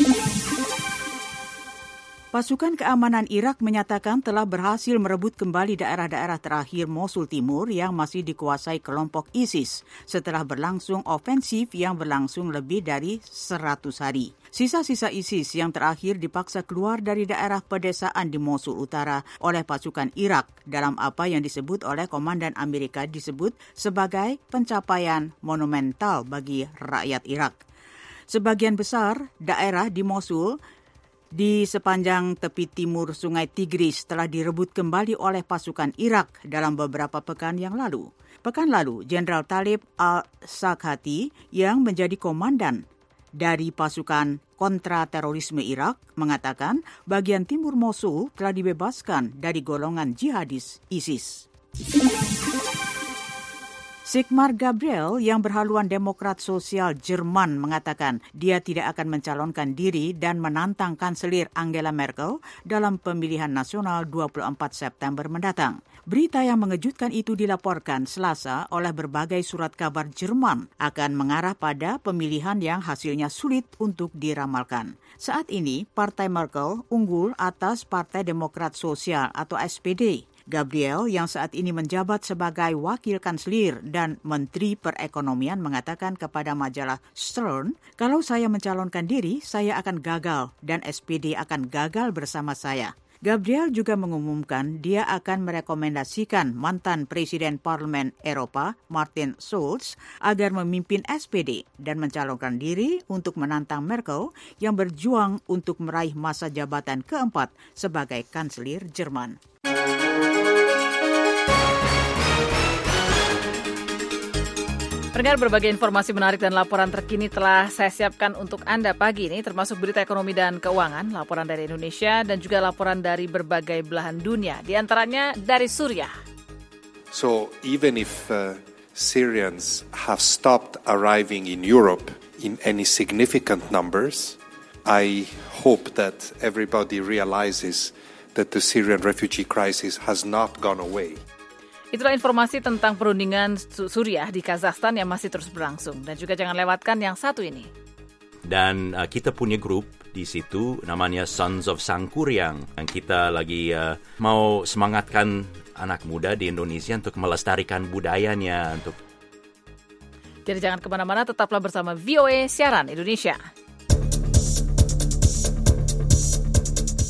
[SPEAKER 5] Pasukan keamanan Irak menyatakan telah berhasil merebut kembali daerah-daerah terakhir Mosul Timur yang masih dikuasai kelompok ISIS setelah berlangsung ofensif yang berlangsung lebih dari 100 hari. Sisa-sisa ISIS yang terakhir dipaksa keluar dari daerah pedesaan di Mosul Utara oleh pasukan Irak dalam apa yang disebut oleh Komandan Amerika disebut sebagai pencapaian monumental bagi rakyat Irak. Sebagian besar daerah di Mosul di sepanjang tepi timur Sungai Tigris telah direbut kembali oleh pasukan Irak dalam beberapa pekan yang lalu. Pekan lalu, Jenderal Talib al-Sakhati yang menjadi komandan dari pasukan kontra-terorisme Irak mengatakan bagian timur Mosul telah dibebaskan dari golongan jihadis ISIS. Sigmar Gabriel yang berhaluan Demokrat Sosial Jerman mengatakan dia tidak akan mencalonkan diri dan menantang Kanselir Angela Merkel dalam pemilihan nasional 24 September mendatang. Berita yang mengejutkan itu dilaporkan Selasa oleh berbagai surat kabar Jerman akan mengarah pada pemilihan yang hasilnya sulit untuk diramalkan. Saat ini, Partai Merkel unggul atas Partai Demokrat Sosial atau SPD. Gabriel yang saat ini menjabat sebagai wakil kanselir dan menteri perekonomian mengatakan kepada majalah Stern, "Kalau saya mencalonkan diri, saya akan gagal dan SPD akan gagal bersama saya." Gabriel juga mengumumkan dia akan merekomendasikan mantan Presiden Parlemen Eropa, Martin Schulz, agar memimpin SPD dan mencalonkan diri untuk menantang Merkel yang berjuang untuk meraih masa jabatan keempat sebagai kanselir Jerman.
[SPEAKER 2] Pendengar, berbagai informasi menarik dan laporan terkini telah saya siapkan untuk Anda pagi ini, termasuk berita ekonomi dan keuangan, laporan dari Indonesia, dan juga laporan dari berbagai belahan dunia, di antaranya dari Suriah.
[SPEAKER 15] So even if Syrians have stopped arriving in Europe in any significant numbers, I hope that everybody realizes that the Syrian refugee crisis has not gone away.
[SPEAKER 2] Itulah informasi tentang perundingan Suriah di Kazakhstan yang masih terus berlangsung. Dan juga jangan lewatkan yang satu ini.
[SPEAKER 16] Dan kita punya grup di situ namanya Sons of Sangkuriang. Dan kita lagi mau semangatkan anak muda di Indonesia untuk melestarikan budayanya.
[SPEAKER 2] Jadi jangan kemana-mana, tetaplah bersama VOA Siaran Indonesia.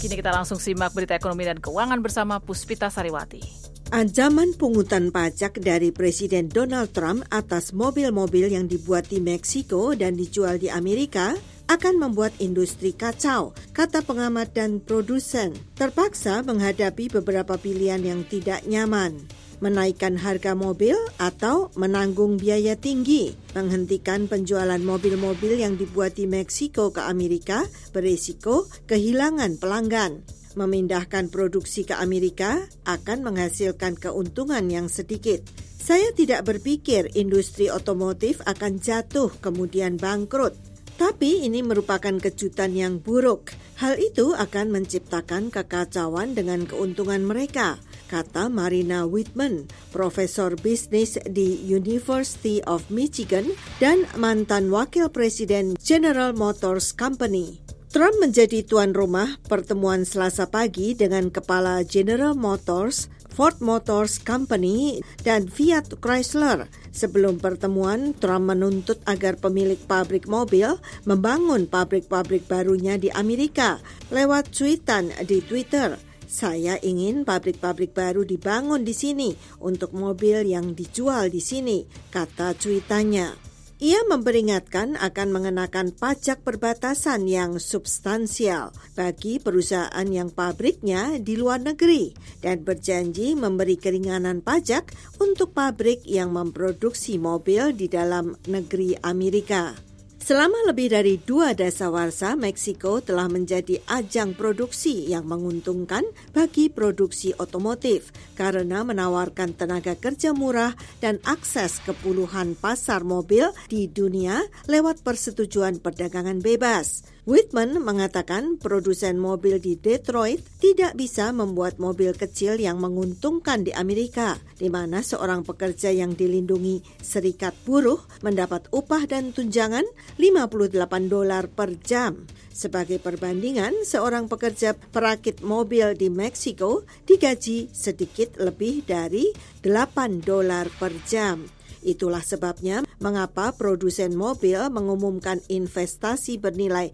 [SPEAKER 2] Kini kita langsung simak berita ekonomi dan keuangan bersama Puspita Sariwati.
[SPEAKER 6] Ancaman pungutan pajak dari Presiden Donald Trump atas mobil-mobil yang dibuat di Meksiko dan dijual di Amerika akan membuat industri kacau, kata pengamat dan produsen. Terpaksa menghadapi beberapa pilihan yang tidak nyaman. Menaikkan harga mobil atau menanggung biaya tinggi, menghentikan penjualan mobil-mobil yang dibuat di Meksiko ke Amerika berisiko kehilangan pelanggan. Memindahkan produksi ke Amerika akan menghasilkan keuntungan yang sedikit. Saya tidak berpikir industri otomotif akan jatuh kemudian bangkrut. Tapi ini merupakan kejutan yang buruk. Hal itu akan menciptakan kekacauan dengan keuntungan mereka, kata Marina Whitman, profesor bisnis di University of Michigan dan mantan wakil presiden General Motors Company. Trump menjadi tuan rumah pertemuan Selasa pagi dengan kepala General Motors, Ford Motors Company, dan Fiat Chrysler. Sebelum pertemuan, Trump menuntut agar pemilik pabrik mobil membangun pabrik-pabrik barunya di Amerika lewat cuitan di Twitter. Saya ingin pabrik-pabrik baru dibangun di sini untuk mobil yang dijual di sini, kata cuitannya. Ia memperingatkan akan mengenakan pajak perbatasan yang substansial bagi perusahaan yang pabriknya di luar negeri dan berjanji memberi keringanan pajak untuk pabrik yang memproduksi mobil di dalam negeri Amerika. Selama lebih dari 2 dasawarsa, Meksiko telah menjadi ajang produksi yang menguntungkan bagi produksi otomotif karena menawarkan tenaga kerja murah dan akses ke puluhan pasar mobil di dunia lewat persetujuan perdagangan bebas. Whitman mengatakan produsen mobil di Detroit tidak bisa membuat mobil kecil yang menguntungkan di Amerika, di mana seorang pekerja yang dilindungi serikat buruh mendapat upah dan tunjangan $58 per jam. Sebagai perbandingan, seorang pekerja perakit mobil di Meksiko digaji sedikit lebih dari $8 per jam. Itulah sebabnya mengapa produsen mobil mengumumkan investasi bernilai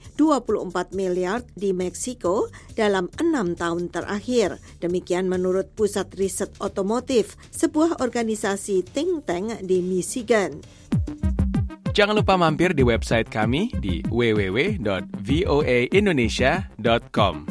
[SPEAKER 6] 24 miliar di Meksiko dalam 6 tahun terakhir. Demikian menurut Pusat Riset Otomotif, sebuah organisasi think tank di Michigan.
[SPEAKER 17] Jangan lupa mampir di website kami di www.voaindonesia.com.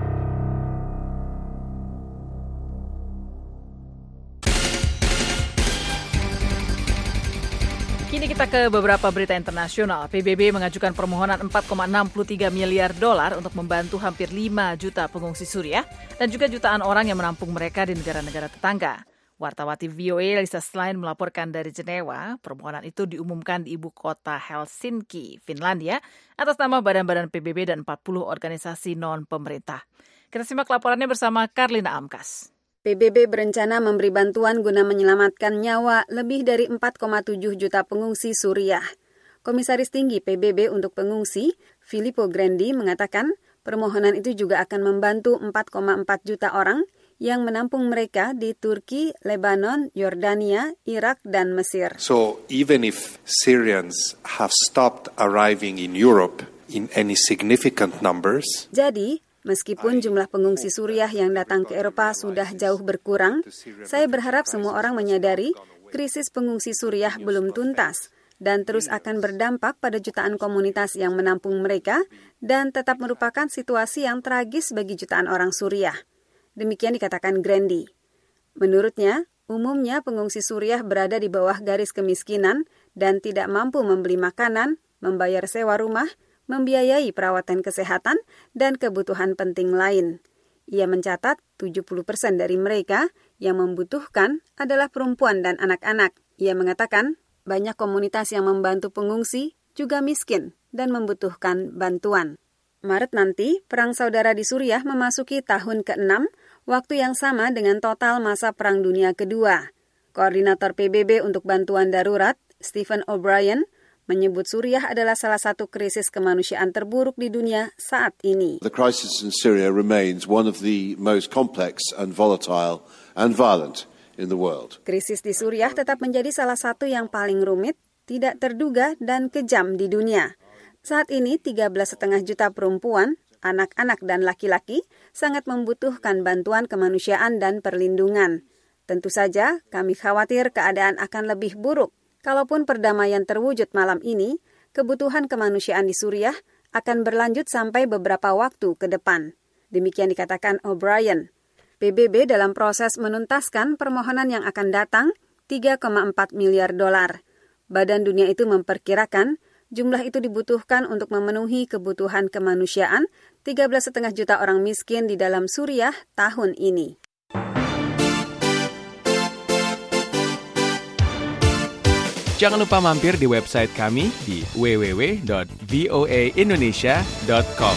[SPEAKER 2] Kini kita ke beberapa berita internasional. PBB mengajukan permohonan $4,63 miliar untuk membantu hampir 5 juta pengungsi Suriah dan juga jutaan orang yang menampung mereka di negara-negara tetangga. Wartawati VOA Lisa Schlein melaporkan dari Jenewa, permohonan itu diumumkan di ibu kota Helsinki, Finlandia, atas nama badan-badan PBB dan 40 organisasi non-pemerintah. Kita simak laporannya bersama Karlina Amkas.
[SPEAKER 18] PBB berencana memberi bantuan guna menyelamatkan nyawa lebih dari 4,7 juta pengungsi Suriah. Komisaris Tinggi PBB untuk Pengungsi, Filippo Grandi, mengatakan permohonan itu juga akan membantu 4,4 juta orang yang menampung mereka di Turki, Lebanon, Yordania, Irak, dan Mesir.
[SPEAKER 15] So even if Syrians have stopped arriving in Europe in any significant numbers,
[SPEAKER 18] jadi meskipun jumlah pengungsi Suriah yang datang ke Eropa sudah jauh berkurang, saya berharap semua orang menyadari krisis pengungsi Suriah belum tuntas dan terus akan berdampak pada jutaan komunitas yang menampung mereka dan tetap merupakan situasi yang tragis bagi jutaan orang Suriah. Demikian dikatakan Grandi. Menurutnya, umumnya pengungsi Suriah berada di bawah garis kemiskinan dan tidak mampu membeli makanan, membayar sewa rumah, membiayai perawatan kesehatan, dan kebutuhan penting lain. Ia mencatat 70% dari mereka yang membutuhkan adalah perempuan dan anak-anak. Ia mengatakan banyak komunitas yang membantu pengungsi juga miskin dan membutuhkan bantuan. Maret nanti, Perang Saudara di Suriah memasuki tahun ke-6, waktu yang sama dengan total masa Perang Dunia Kedua. Koordinator PBB untuk bantuan darurat, Stephen O'Brien, menyebut Suriah adalah salah satu krisis kemanusiaan terburuk di dunia saat ini.
[SPEAKER 19] The crisis in Syria remains one of the most complex and volatile and violent in the world.
[SPEAKER 18] Krisis di Suriah tetap menjadi salah satu yang paling rumit, tidak terduga, dan kejam di dunia. Saat ini 13,5 juta perempuan, anak-anak dan laki-laki sangat membutuhkan bantuan kemanusiaan dan perlindungan. Tentu saja, kami khawatir keadaan akan lebih buruk. Kalaupun perdamaian terwujud malam ini, kebutuhan kemanusiaan di Suriah akan berlanjut sampai beberapa waktu ke depan. Demikian dikatakan O'Brien. PBB dalam proses menuntaskan permohonan yang akan datang $3,4 miliar. Badan Dunia itu memperkirakan jumlah itu dibutuhkan untuk memenuhi kebutuhan kemanusiaan 13,5 juta orang miskin di dalam Suriah tahun ini.
[SPEAKER 17] Jangan lupa mampir di website kami di www.voaindonesia.com.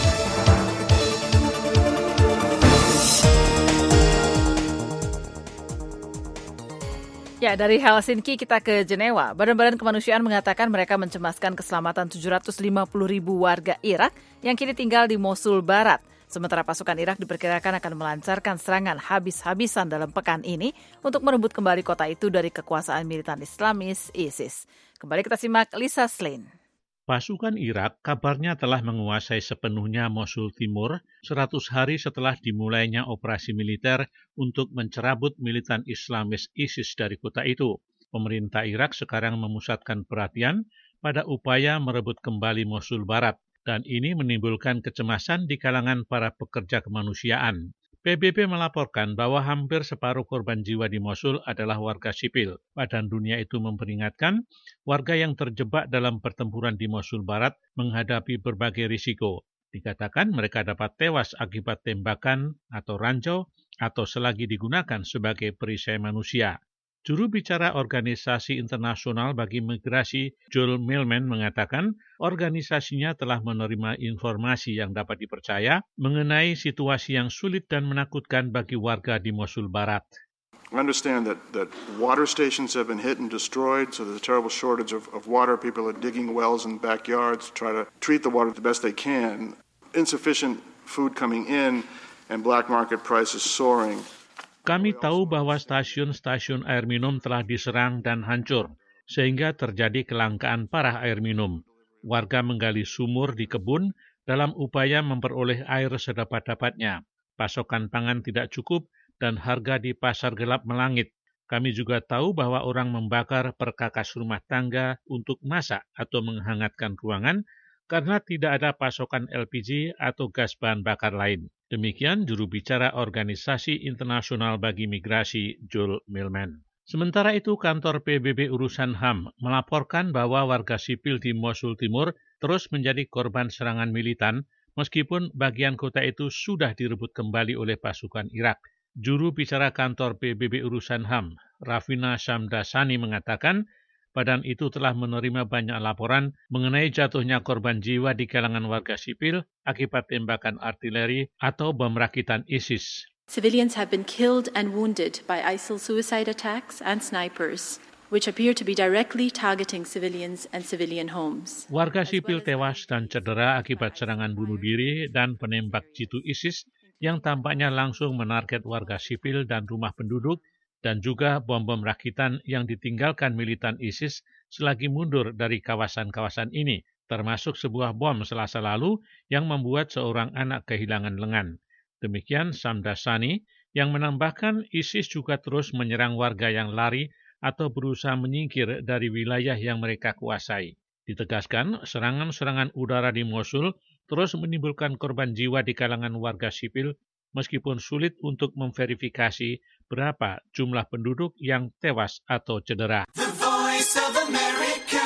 [SPEAKER 2] Ya, dari Helsinki kita ke Jenewa. Badan-badan kemanusiaan mengatakan mereka mencemaskan keselamatan 750.000 warga Irak yang kini tinggal di Mosul Barat. Sementara pasukan Irak diperkirakan akan melancarkan serangan habis-habisan dalam pekan ini untuk merebut kembali kota itu dari kekuasaan militan Islamis ISIS. Kembali kita simak Lisa Slane.
[SPEAKER 20] Pasukan Irak kabarnya telah menguasai sepenuhnya Mosul Timur 100 hari setelah dimulainya operasi militer untuk mencerabut militan Islamis ISIS dari kota itu. Pemerintah Irak sekarang memusatkan perhatian pada upaya merebut kembali Mosul Barat, dan ini menimbulkan kecemasan di kalangan para pekerja kemanusiaan. PBB melaporkan bahwa hampir separuh korban jiwa di Mosul adalah warga sipil. Badan Dunia itu memperingatkan warga yang terjebak dalam pertempuran di Mosul Barat menghadapi berbagai risiko. Dikatakan mereka dapat tewas akibat tembakan atau ranjau atau selagi digunakan sebagai perisai manusia. Juru bicara Organisasi Internasional bagi Migrasi, Joel Millman, mengatakan organisasinya telah menerima informasi yang dapat dipercaya mengenai situasi yang sulit dan menakutkan bagi warga di Mosul Barat.
[SPEAKER 21] I understand that water stations have been hit and destroyed, so there's a terrible shortage of water. People are digging wells in backyards to try to treat the water the best they can. Insufficient food coming in and black market prices soaring.
[SPEAKER 20] Kami tahu bahwa stasiun-stasiun air minum telah diserang dan hancur, sehingga terjadi kelangkaan parah air minum. Warga menggali sumur di kebun dalam upaya memperoleh air sedapat-dapatnya. Pasokan pangan tidak cukup dan harga di pasar gelap melangit. Kami juga tahu bahwa orang membakar perkakas rumah tangga untuk masak atau menghangatkan ruangan karena tidak ada pasokan LPG atau gas bahan bakar lain. Demikian juru bicara Organisasi Internasional bagi Migrasi, Joel Millman. Sementara itu, kantor PBB Urusan HAM melaporkan bahwa warga sipil di Mosul Timur terus menjadi korban serangan militan, meskipun bagian kota itu sudah direbut kembali oleh pasukan Irak. Juru bicara kantor PBB Urusan HAM, Rafina Shamdasani, mengatakan badan itu telah menerima banyak laporan mengenai jatuhnya korban jiwa di kalangan warga sipil akibat tembakan artileri atau bom rakitan ISIS.
[SPEAKER 22] Civilians have been killed and wounded by ISIL suicide attacks and snipers, which appear to be directly targeting civilians and civilian homes.
[SPEAKER 20] Warga sipil tewas dan cedera akibat serangan bunuh diri dan penembak jitu ISIS yang tampaknya langsung menarget warga sipil dan rumah penduduk, dan juga bom-bom rakitan yang ditinggalkan militan ISIS selagi mundur dari kawasan-kawasan ini, termasuk sebuah bom Selasa lalu yang membuat seorang anak kehilangan lengan. Demikian Shamdasani, yang menambahkan ISIS juga terus menyerang warga yang lari atau berusaha menyingkir dari wilayah yang mereka kuasai. Ditegaskan, serangan-serangan udara di Mosul terus menimbulkan korban jiwa di kalangan warga sipil, meskipun sulit untuk memverifikasi berapa jumlah penduduk yang tewas atau cedera.
[SPEAKER 8] The Voice of America,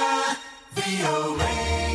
[SPEAKER 8] VOA.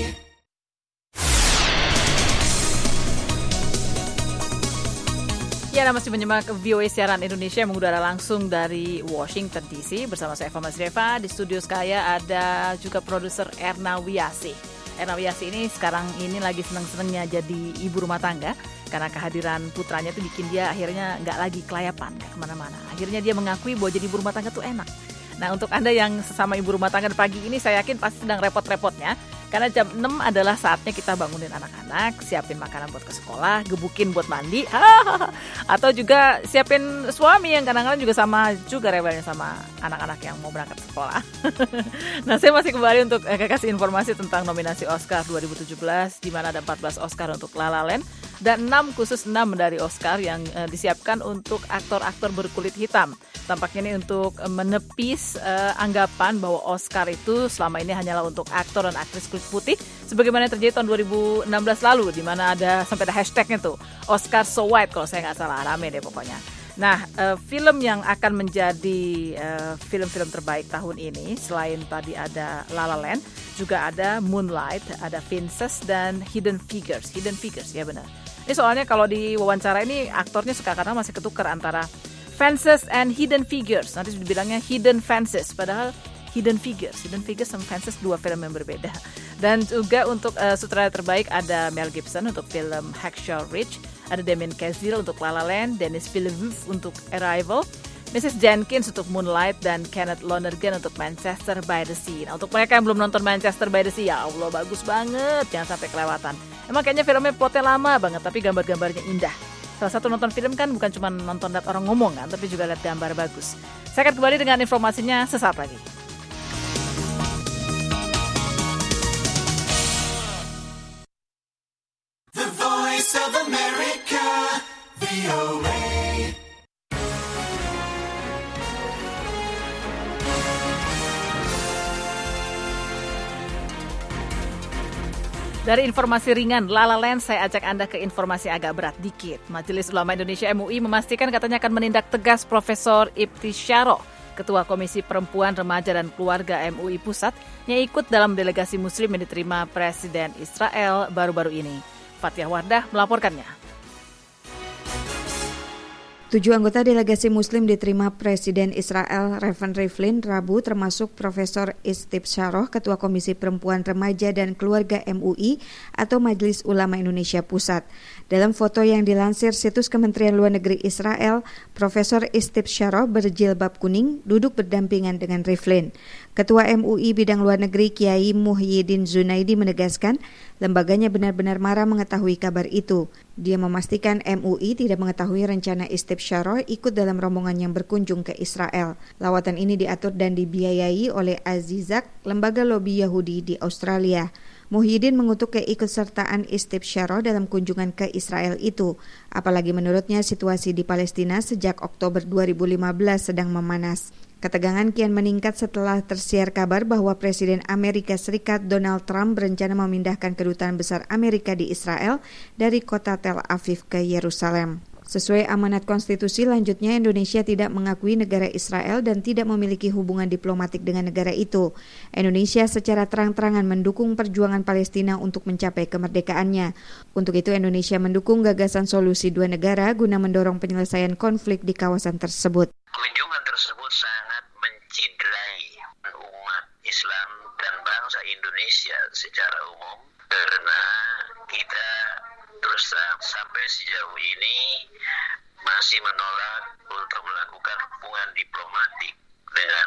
[SPEAKER 2] Ya, Anda masih menyimak VOA Siaran Indonesia yang mengudara langsung dari Washington DC. Bersama saya Eva Masreva. Di studio saya ada juga produser Erna Wiasi. Erna Wiasi ini sekarang ini lagi senang-senangnya jadi ibu rumah tangga. Karena kehadiran putranya itu bikin dia akhirnya nggak lagi kelayapan kemana-mana. Akhirnya dia mengakui bahwa jadi ibu rumah tangga itu enak. Nah, untuk Anda yang sesama ibu rumah tangga pagi ini, saya yakin pasti sedang repot-repotnya. Karena jam 6 adalah saatnya kita bangunin anak-anak, siapin makanan buat ke sekolah, gebukin buat mandi, atau juga siapin suami yang kadang-kadang juga sama juga rebelnya sama anak-anak yang mau berangkat ke sekolah. Nah, saya masih kembali untuk kasih informasi tentang nominasi Oscar 2017, di mana ada 14 Oscar untuk La La Land, dan 6 medali Oscar yang disiapkan untuk aktor-aktor berkulit hitam. Tampaknya ini untuk menepis anggapan bahwa Oscar itu selama ini hanyalah untuk aktor dan aktris kulit putih, sebagaimana yang terjadi tahun 2016 lalu, di mana sampai ada hashtagnya tuh, Oscar So White kalau saya nggak salah, rame deh pokoknya. Nah, film yang akan menjadi film-film terbaik tahun ini, selain tadi ada La La Land, juga ada Moonlight, ada Fences, dan Hidden Figures, ya benar. Ini soalnya kalau di wawancara ini aktornya suka kadang masih ketukar antara Fences and Hidden Figures. Nanti dibilangnya Hidden Fences, padahal Hidden Figures sama Fences dua film yang berbeda. Dan juga untuk sutradara terbaik ada Mel Gibson untuk film Hacksaw Ridge, ada Damien Chazelle untuk La La Land, Denis Villeneuve untuk Arrival, Mrs. Jenkins untuk Moonlight, dan Kenneth Lonergan untuk Manchester by the Sea. Nah, untuk mereka yang belum nonton Manchester by the Sea, ya Allah bagus banget, jangan sampai kelewatan. Emang kayaknya filmnya plotnya lama banget, tapi gambar-gambarnya indah. Salah satu nonton film kan bukan cuma nonton lihat orang ngomong kan, tapi juga lihat gambar bagus. Saya akan kembali dengan informasinya sesaat lagi.
[SPEAKER 8] The Voice of America, VOA.
[SPEAKER 2] Dari informasi ringan La La Land, saya ajak Anda ke informasi agak berat dikit. Majelis Ulama Indonesia MUI memastikan katanya akan menindak tegas Profesor Ibti Syaroh, Ketua Komisi Perempuan, Remaja, dan Keluarga MUI Pusat, yang ikut dalam delegasi Muslim yang diterima Presiden Israel baru-baru ini. Fathiyah Wardah melaporkannya.
[SPEAKER 10] 7 anggota delegasi Muslim diterima Presiden Israel Reuven Rivlin Rabu, termasuk Profesor Ibti Syaroh, Ketua Komisi Perempuan, Remaja, dan Keluarga MUI atau Majelis Ulama Indonesia Pusat. Dalam foto yang dilansir situs Kementerian Luar Negeri Israel, Profesor Ibti Syaroh berjilbab kuning duduk berdampingan dengan Rivlin. Ketua MUI Bidang Luar Negeri Kiai Muhyiddin Zunaidi menegaskan lembaganya benar-benar marah mengetahui kabar itu. Dia memastikan MUI tidak mengetahui rencana Ibti Syaroh ikut dalam rombongan yang berkunjung ke Israel. Lawatan ini diatur dan dibiayai oleh Azizak, lembaga lobi Yahudi di Australia. Muhyiddin mengutuk keikutsertaan Ibti Syaroh dalam kunjungan ke Israel itu, apalagi menurutnya situasi di Palestina sejak Oktober 2015 sedang memanas. Ketegangan kian meningkat setelah tersiar kabar bahwa Presiden Amerika Serikat Donald Trump berencana memindahkan kedutaan besar Amerika di Israel dari kota Tel Aviv ke Yerusalem. Sesuai amanat konstitusi, lanjutnya Indonesia tidak mengakui negara Israel dan tidak memiliki hubungan diplomatik dengan negara itu. Indonesia secara terang-terangan mendukung perjuangan Palestina untuk mencapai kemerdekaannya. Untuk itu Indonesia mendukung gagasan solusi dua negara guna mendorong penyelesaian konflik di kawasan tersebut.
[SPEAKER 3] Kunjungan tersebut sangat menciderai umat Islam dan bangsa Indonesia secara umum, karena kita terus terang sampai sejauh ini masih menolak untuk melakukan hubungan diplomatik dengan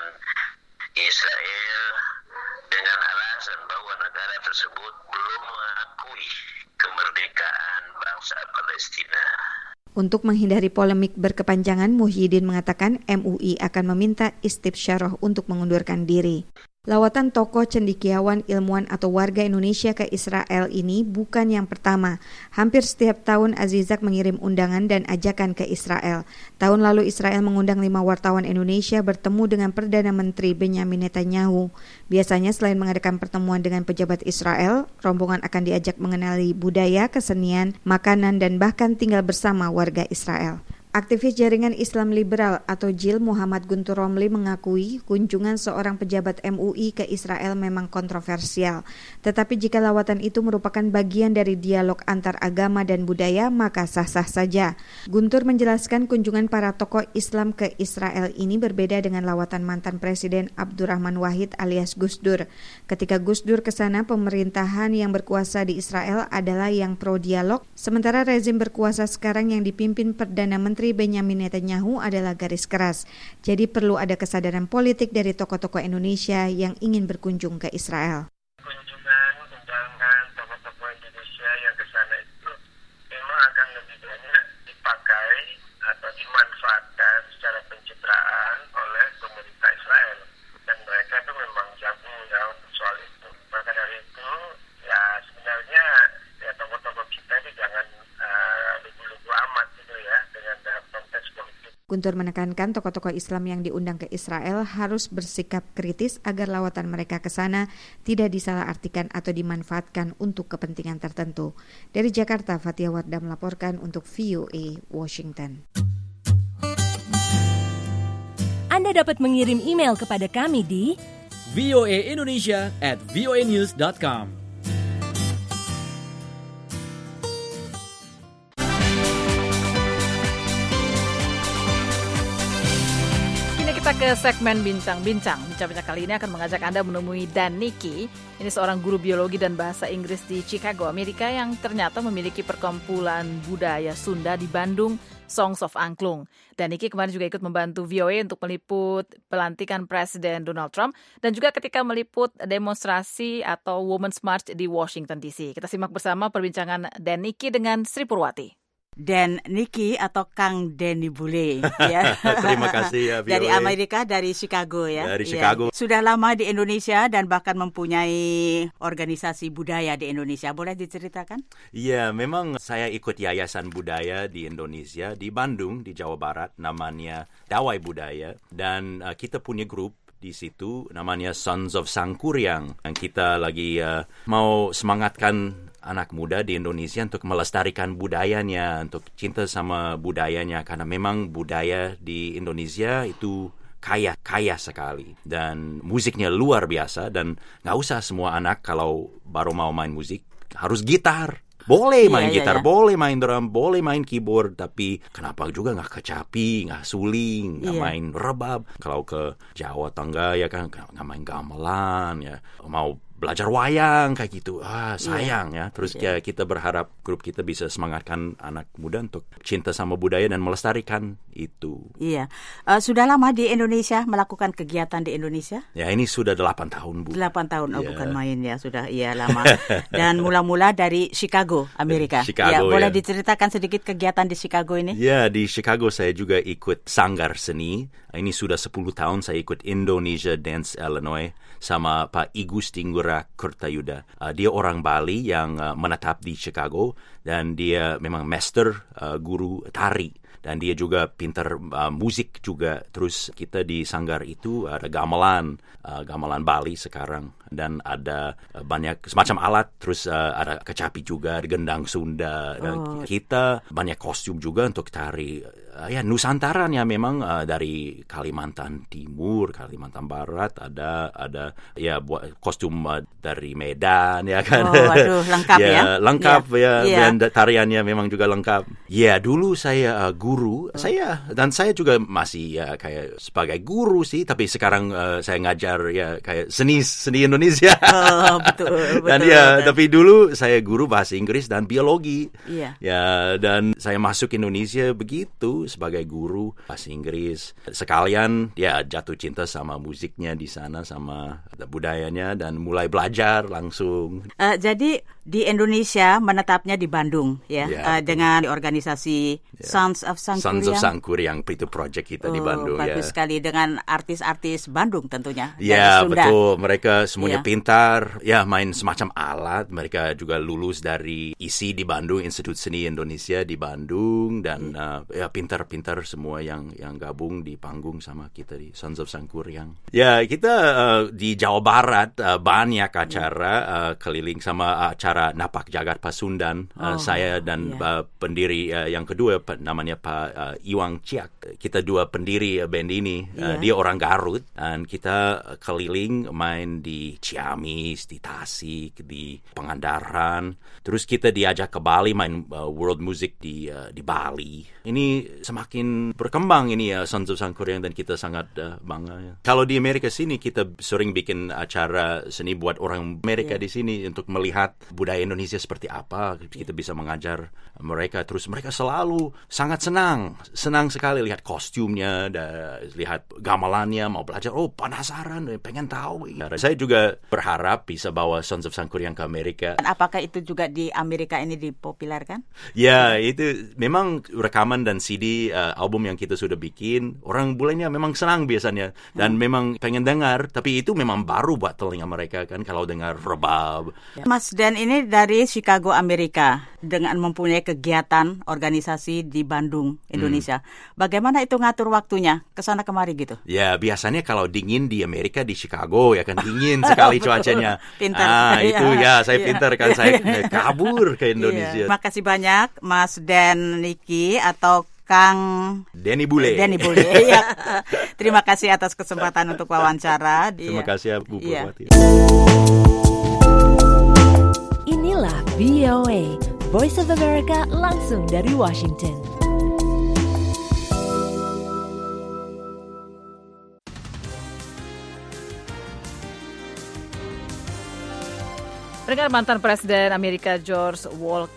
[SPEAKER 3] Israel dengan alasan bahwa negara tersebut belum mengakui kemerdekaan bangsa Palestina.
[SPEAKER 10] Untuk menghindari polemik berkepanjangan, Muhyiddin mengatakan MUI akan meminta Ibti Syaroh untuk mengundurkan diri. Lawatan tokoh cendekiawan, ilmuwan atau warga Indonesia ke Israel ini bukan yang pertama. Hampir setiap tahun Azizak mengirim undangan dan ajakan ke Israel. Tahun lalu Israel mengundang 5 wartawan Indonesia bertemu dengan Perdana Menteri Benyamin Netanyahu. Biasanya selain mengadakan pertemuan dengan pejabat Israel, rombongan akan diajak mengenali budaya, kesenian, makanan, dan bahkan tinggal bersama warga Israel. Aktivis Jaringan Islam Liberal atau JIL Muhammad Guntur Romli mengakui kunjungan seorang pejabat MUI ke Israel memang kontroversial. Tetapi jika lawatan itu merupakan bagian dari dialog antar agama dan budaya, maka sah-sah saja. Guntur menjelaskan kunjungan para tokoh Islam ke Israel ini berbeda dengan lawatan mantan Presiden Abdurrahman Wahid alias Gus Dur. Ketika Gus Dur ke sana, pemerintahan yang berkuasa di Israel adalah yang pro-dialog, sementara rezim berkuasa sekarang yang dipimpin Perdana Menteri Benyamin Netanyahu adalah garis keras. Jadi perlu ada kesadaran politik dari tokoh-tokoh Indonesia yang ingin berkunjung ke Israel.
[SPEAKER 3] Kunjungan undangan tokoh-tokoh Indonesia yang ke sana itu memang akan lebih banyak dipakai atau dimanfaatkan secara pencitraan oleh pemerintah Israel. Dan mereka itu memang jago dalam soal itu. Maka dari itu, ya sebenarnya ya tokoh-tokoh kita itu jangan
[SPEAKER 10] Guntur menekankan tokoh-tokoh Islam yang diundang ke Israel harus bersikap kritis agar lawatan mereka ke sana tidak disalahartikan atau dimanfaatkan untuk kepentingan tertentu. Dari Jakarta, Fatia Wardah melaporkan untuk VOA Washington.
[SPEAKER 1] Anda dapat mengirim email kepada kami di
[SPEAKER 7] voaindonesia@voanews.com.
[SPEAKER 2] Kita ke segmen Bincang-Bincang. Bincang-Bincang kali ini akan mengajak Anda menemui Dan Nicky. Ini seorang guru biologi dan bahasa Inggris di Chicago, Amerika yang ternyata memiliki perkumpulan budaya Sunda di Bandung, Songs of Angklung. Dan Nicky kemarin juga ikut membantu VOA untuk meliput pelantikan Presiden Donald Trump dan juga ketika meliput demonstrasi atau Women's March di Washington DC. Kita simak bersama perbincangan Dan Nicky dengan Sri Purwati.
[SPEAKER 5] Dan Nicky atau Kang Denny Bule ya.
[SPEAKER 16] Terima kasih ya VOA.
[SPEAKER 5] Dari Amerika, dari Chicago ya.
[SPEAKER 16] Dari Chicago.
[SPEAKER 5] Ya. Sudah lama di Indonesia dan bahkan mempunyai organisasi budaya di Indonesia. Boleh diceritakan?
[SPEAKER 16] Iya, memang saya ikut yayasan budaya di Indonesia di Bandung di Jawa Barat, namanya Dawai Budaya, dan kita punya grup di situ namanya Sons of Sangkuriang. Yang kita lagi mau semangatkan anak muda di Indonesia untuk melestarikan budayanya, untuk cinta sama budayanya, karena memang budaya di Indonesia itu kaya sekali dan musiknya luar biasa. Dan nggak usah semua anak kalau baru mau main musik harus gitar. Boleh main gitar, boleh main drum, boleh main keyboard, tapi kenapa juga nggak kecapi, nggak suling, nggak main rebab. Kalau ke Jawa Tengah ya kan nggak main gamelan, ya mau belajar wayang kayak gitu, sayang ya. Terus kita berharap grup kita bisa semangatkan anak muda untuk cinta sama budaya dan melestarikan itu.
[SPEAKER 5] Iya, sudah lama di Indonesia melakukan kegiatan di Indonesia?
[SPEAKER 16] Ya ini sudah 8 tahun Bu.
[SPEAKER 5] 8 tahun, bukan main ya, sudah lama. Dan mula-mula dari Chicago, Amerika.
[SPEAKER 16] Chicago,
[SPEAKER 5] boleh diceritakan sedikit kegiatan di Chicago ini?
[SPEAKER 16] Ya, di Chicago saya juga ikut sanggar seni. Ini sudah 10 tahun saya ikut Indonesia Dance Illinois sama Pak Igus Tinggura Kurtayuda. Dia orang Bali yang menetap di Chicago dan dia memang master guru tari. Dan dia juga pintar musik juga. Terus kita di sanggar itu ada gamelan Bali sekarang. Dan ada banyak semacam alat. Terus ada kecapi juga, ada gendang Sunda. Dan kita banyak kostum juga untuk tari. Nusantara ya memang dari Kalimantan Timur, Kalimantan Barat. Ada buat kostum dari Medan ya kan.
[SPEAKER 5] Lengkap ya.
[SPEAKER 16] Lengkap ya. Dan tariannya memang juga lengkap. Ya, dulu saya guru, saya juga masih kayak sebagai guru sih, tapi sekarang saya ngajar kayak seni Indonesia.
[SPEAKER 5] Betul.
[SPEAKER 16] Dan tapi dulu saya guru bahasa Inggris dan biologi. Ya, dan saya masuk Indonesia begitu sebagai guru bahasa Inggris. Sekalian jatuh cinta sama musiknya di sana, sama budayanya, dan mulai belajar langsung.
[SPEAKER 5] Jadi di Indonesia menetapnya di Bandung dengan organisasi Sons of
[SPEAKER 16] Sangkuriang itu project kita di Bandung.
[SPEAKER 5] Bagus sekali, dengan artis-artis Bandung tentunya.
[SPEAKER 16] Ya, betul. Mereka semuanya pintar, main semacam alat. Mereka juga lulus dari ISI di Bandung, Institut Seni Indonesia di Bandung, dan pintar-pintar semua yang gabung di panggung sama kita di Sons of Sangkuriang. Ya, kita di Jawa Barat banyak acara keliling sama acara Napak Jagat Pasundan. Saya dan pendiri yang kedua namanya Pak Iwang Ciak. Kita dua pendiri band ini. Dia orang Garut, dan kita keliling main di Ciamis, di Tasik, di Pangandaran. Terus kita diajak ke Bali main world music di Bali. Ini semakin berkembang ini Sons of Sangkuriang, dan kita sangat bangga. Kalau di Amerika sini kita sering bikin acara seni buat orang Amerika di sini untuk melihat budaya Indonesia seperti apa. Kita bisa mengajar mereka, terus mereka selalu sangat senang sekali lihat kostumnya, lihat gamelannya, mau belajar, penasaran, pengen tahu. Saya juga berharap bisa bawa Sons of Sangkuriang ke Amerika.
[SPEAKER 5] Apakah itu juga di Amerika ini dipopulerkan?
[SPEAKER 16] Ya, itu memang rekaman dan CD album yang kita sudah bikin, orang bulenya memang senang biasanya, dan memang pengen dengar, tapi itu memang baru buat telinga mereka kan kalau dengar rebab.
[SPEAKER 5] Mas Dan ini ini dari Chicago, Amerika, dengan mempunyai kegiatan organisasi di Bandung, Indonesia. Bagaimana itu ngatur waktunya kesana kemari gitu?
[SPEAKER 16] Ya biasanya kalau dingin di Amerika, di Chicago ya kan dingin sekali cuacanya.
[SPEAKER 5] Pintar.
[SPEAKER 16] Itu ya saya pintar kan, saya kabur ke Indonesia.
[SPEAKER 5] Terima kasih banyak Mas Dan Niki atau Kang
[SPEAKER 16] Denny Bule.
[SPEAKER 5] Ya. Terima kasih atas kesempatan untuk wawancara.
[SPEAKER 16] Terima kasih ya Bu Purwati.
[SPEAKER 1] Inilah VOA, Voice of America langsung dari Washington.
[SPEAKER 2] Pendengar, mantan Presiden Amerika George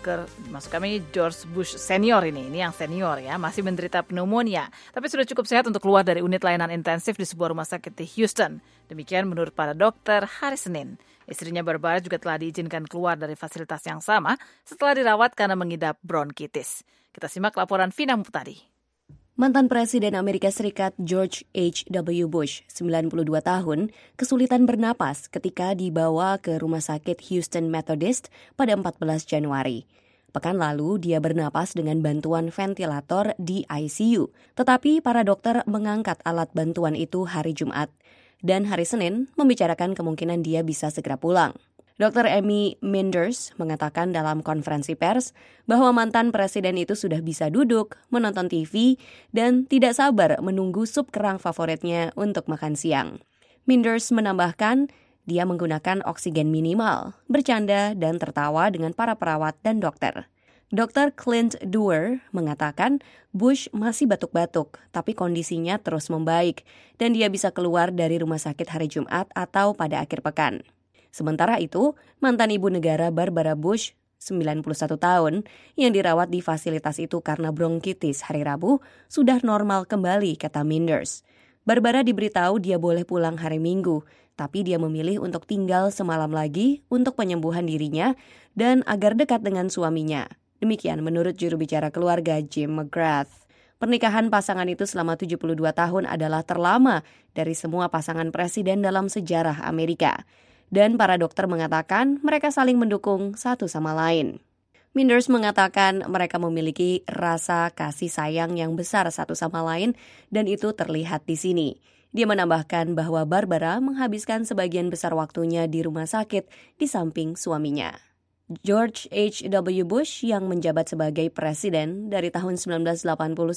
[SPEAKER 2] Bush senior ini yang senior ya, masih menderita pneumonia, tapi sudah cukup sehat untuk keluar dari unit layanan intensif di sebuah rumah sakit di Houston. Demikian menurut para dokter hari Senin. Istrinya Barbara juga telah diizinkan keluar dari fasilitas yang sama setelah dirawat karena mengidap bronkitis. Kita simak laporan Vina Muptadi.
[SPEAKER 7] Mantan Presiden Amerika Serikat George H.W. Bush, 92 tahun, kesulitan bernapas ketika dibawa ke Rumah Sakit Houston Methodist pada 14 Januari. Pekan lalu, dia bernapas dengan bantuan ventilator di ICU, tetapi para dokter mengangkat alat bantuan itu hari Jumat. Dan hari Senin membicarakan kemungkinan dia bisa segera pulang. Dr. Amy Minders mengatakan dalam konferensi pers bahwa mantan presiden itu sudah bisa duduk, menonton TV, dan tidak sabar menunggu sup kerang favoritnya untuk makan siang. Minders menambahkan dia menggunakan oksigen minimal, bercanda dan tertawa dengan para perawat dan dokter. Dr. Clint Dewar mengatakan Bush masih batuk-batuk, tapi kondisinya terus membaik dan dia bisa keluar dari rumah sakit hari Jumat atau pada akhir pekan. Sementara itu, mantan ibu negara Barbara Bush, 91 tahun, yang dirawat di fasilitas itu karena bronkitis hari Rabu, sudah normal kembali, kata Minders. Barbara diberitahu dia boleh pulang hari Minggu, tapi dia memilih untuk tinggal semalam lagi untuk penyembuhan dirinya dan agar dekat dengan suaminya. Demikian menurut juru bicara keluarga Jim McGrath. Pernikahan pasangan itu selama 72 tahun adalah terlama dari semua pasangan presiden dalam sejarah Amerika. Dan para dokter mengatakan mereka saling mendukung satu sama lain. Minders mengatakan mereka memiliki rasa kasih sayang yang besar satu sama lain dan itu terlihat di sini. Dia menambahkan bahwa Barbara menghabiskan sebagian besar waktunya di rumah sakit di samping suaminya. George H.W. Bush yang menjabat sebagai presiden dari tahun 1989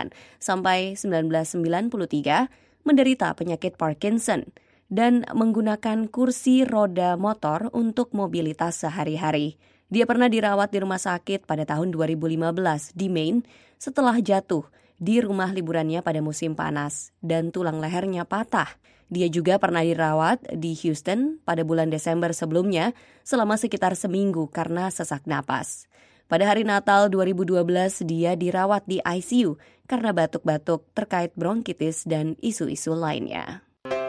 [SPEAKER 7] sampai 1993 menderita penyakit Parkinson dan menggunakan kursi roda motor untuk mobilitas sehari-hari. Dia pernah dirawat di rumah sakit pada tahun 2015 di Maine setelah jatuh di rumah liburannya pada musim panas dan tulang lehernya patah. Dia juga pernah dirawat di Houston pada bulan Desember sebelumnya selama sekitar seminggu karena sesak napas. Pada hari Natal 2012 dia dirawat di ICU karena batuk-batuk terkait bronkitis dan isu-isu lainnya.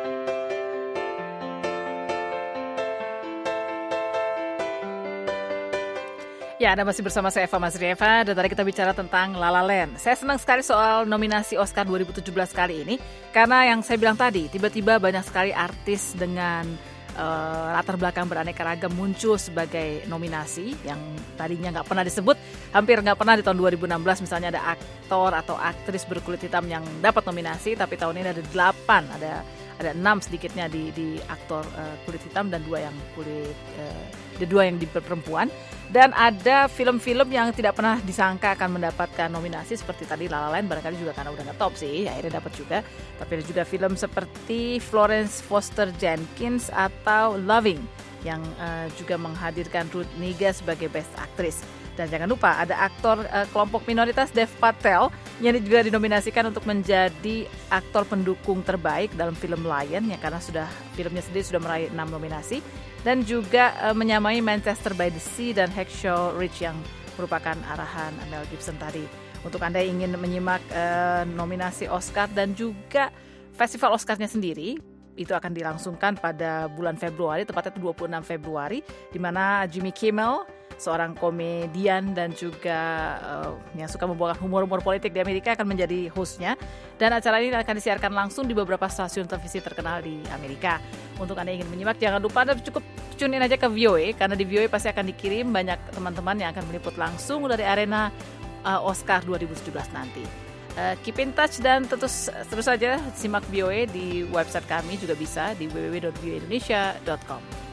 [SPEAKER 2] Ya, Anda masih bersama saya Eva Masrieva dan tadi kita bicara tentang La La Land. Saya senang sekali soal nominasi Oscar 2017 kali ini karena yang saya bilang tadi, tiba-tiba banyak sekali artis dengan latar belakang beraneka ragam muncul sebagai nominasi yang tadinya nggak pernah disebut, hampir nggak pernah di tahun 2016 misalnya ada aktor atau aktris berkulit hitam yang dapat nominasi, tapi tahun ini ada 8, ada 6 sedikitnya di aktor kulit hitam dan 2 yang di perempuan. Dan ada film-film yang tidak pernah disangka akan mendapatkan nominasi seperti tadi La La Land, barangkali juga karena udah ngetop sih, akhirnya dapat juga. Tapi ada juga film seperti Florence Foster Jenkins atau Loving yang juga menghadirkan Ruth Negga sebagai Best Actress. Dan jangan lupa ada aktor kelompok minoritas Dev Patel yang juga dinominasikan untuk menjadi aktor pendukung terbaik dalam film Lion yang karena filmnya sendiri sudah meraih 6 nominasi. Dan juga menyamai Manchester by the Sea dan Hacksaw Ridge yang merupakan arahan Mel Gibson tadi. Untuk Anda yang ingin menyimak nominasi Oscar dan juga Festival Oscar-nya sendiri, itu akan dilangsungkan pada bulan Februari, tepatnya 26 Februari, di mana Jimmy Kimmel seorang komedian dan juga yang suka membawakan humor-humor politik di Amerika akan menjadi hostnya. Dan acara ini akan disiarkan langsung di beberapa stasiun televisi terkenal di Amerika. Untuk Anda yang ingin menyimak, jangan lupa Anda cukup tune in aja ke VOA, karena di VOA pasti akan dikirim banyak teman-teman yang akan meliput langsung dari arena Oscar 2017 nanti. Keep in touch dan terus saja simak VOA di website kami, juga bisa di www.voaindonesia.com.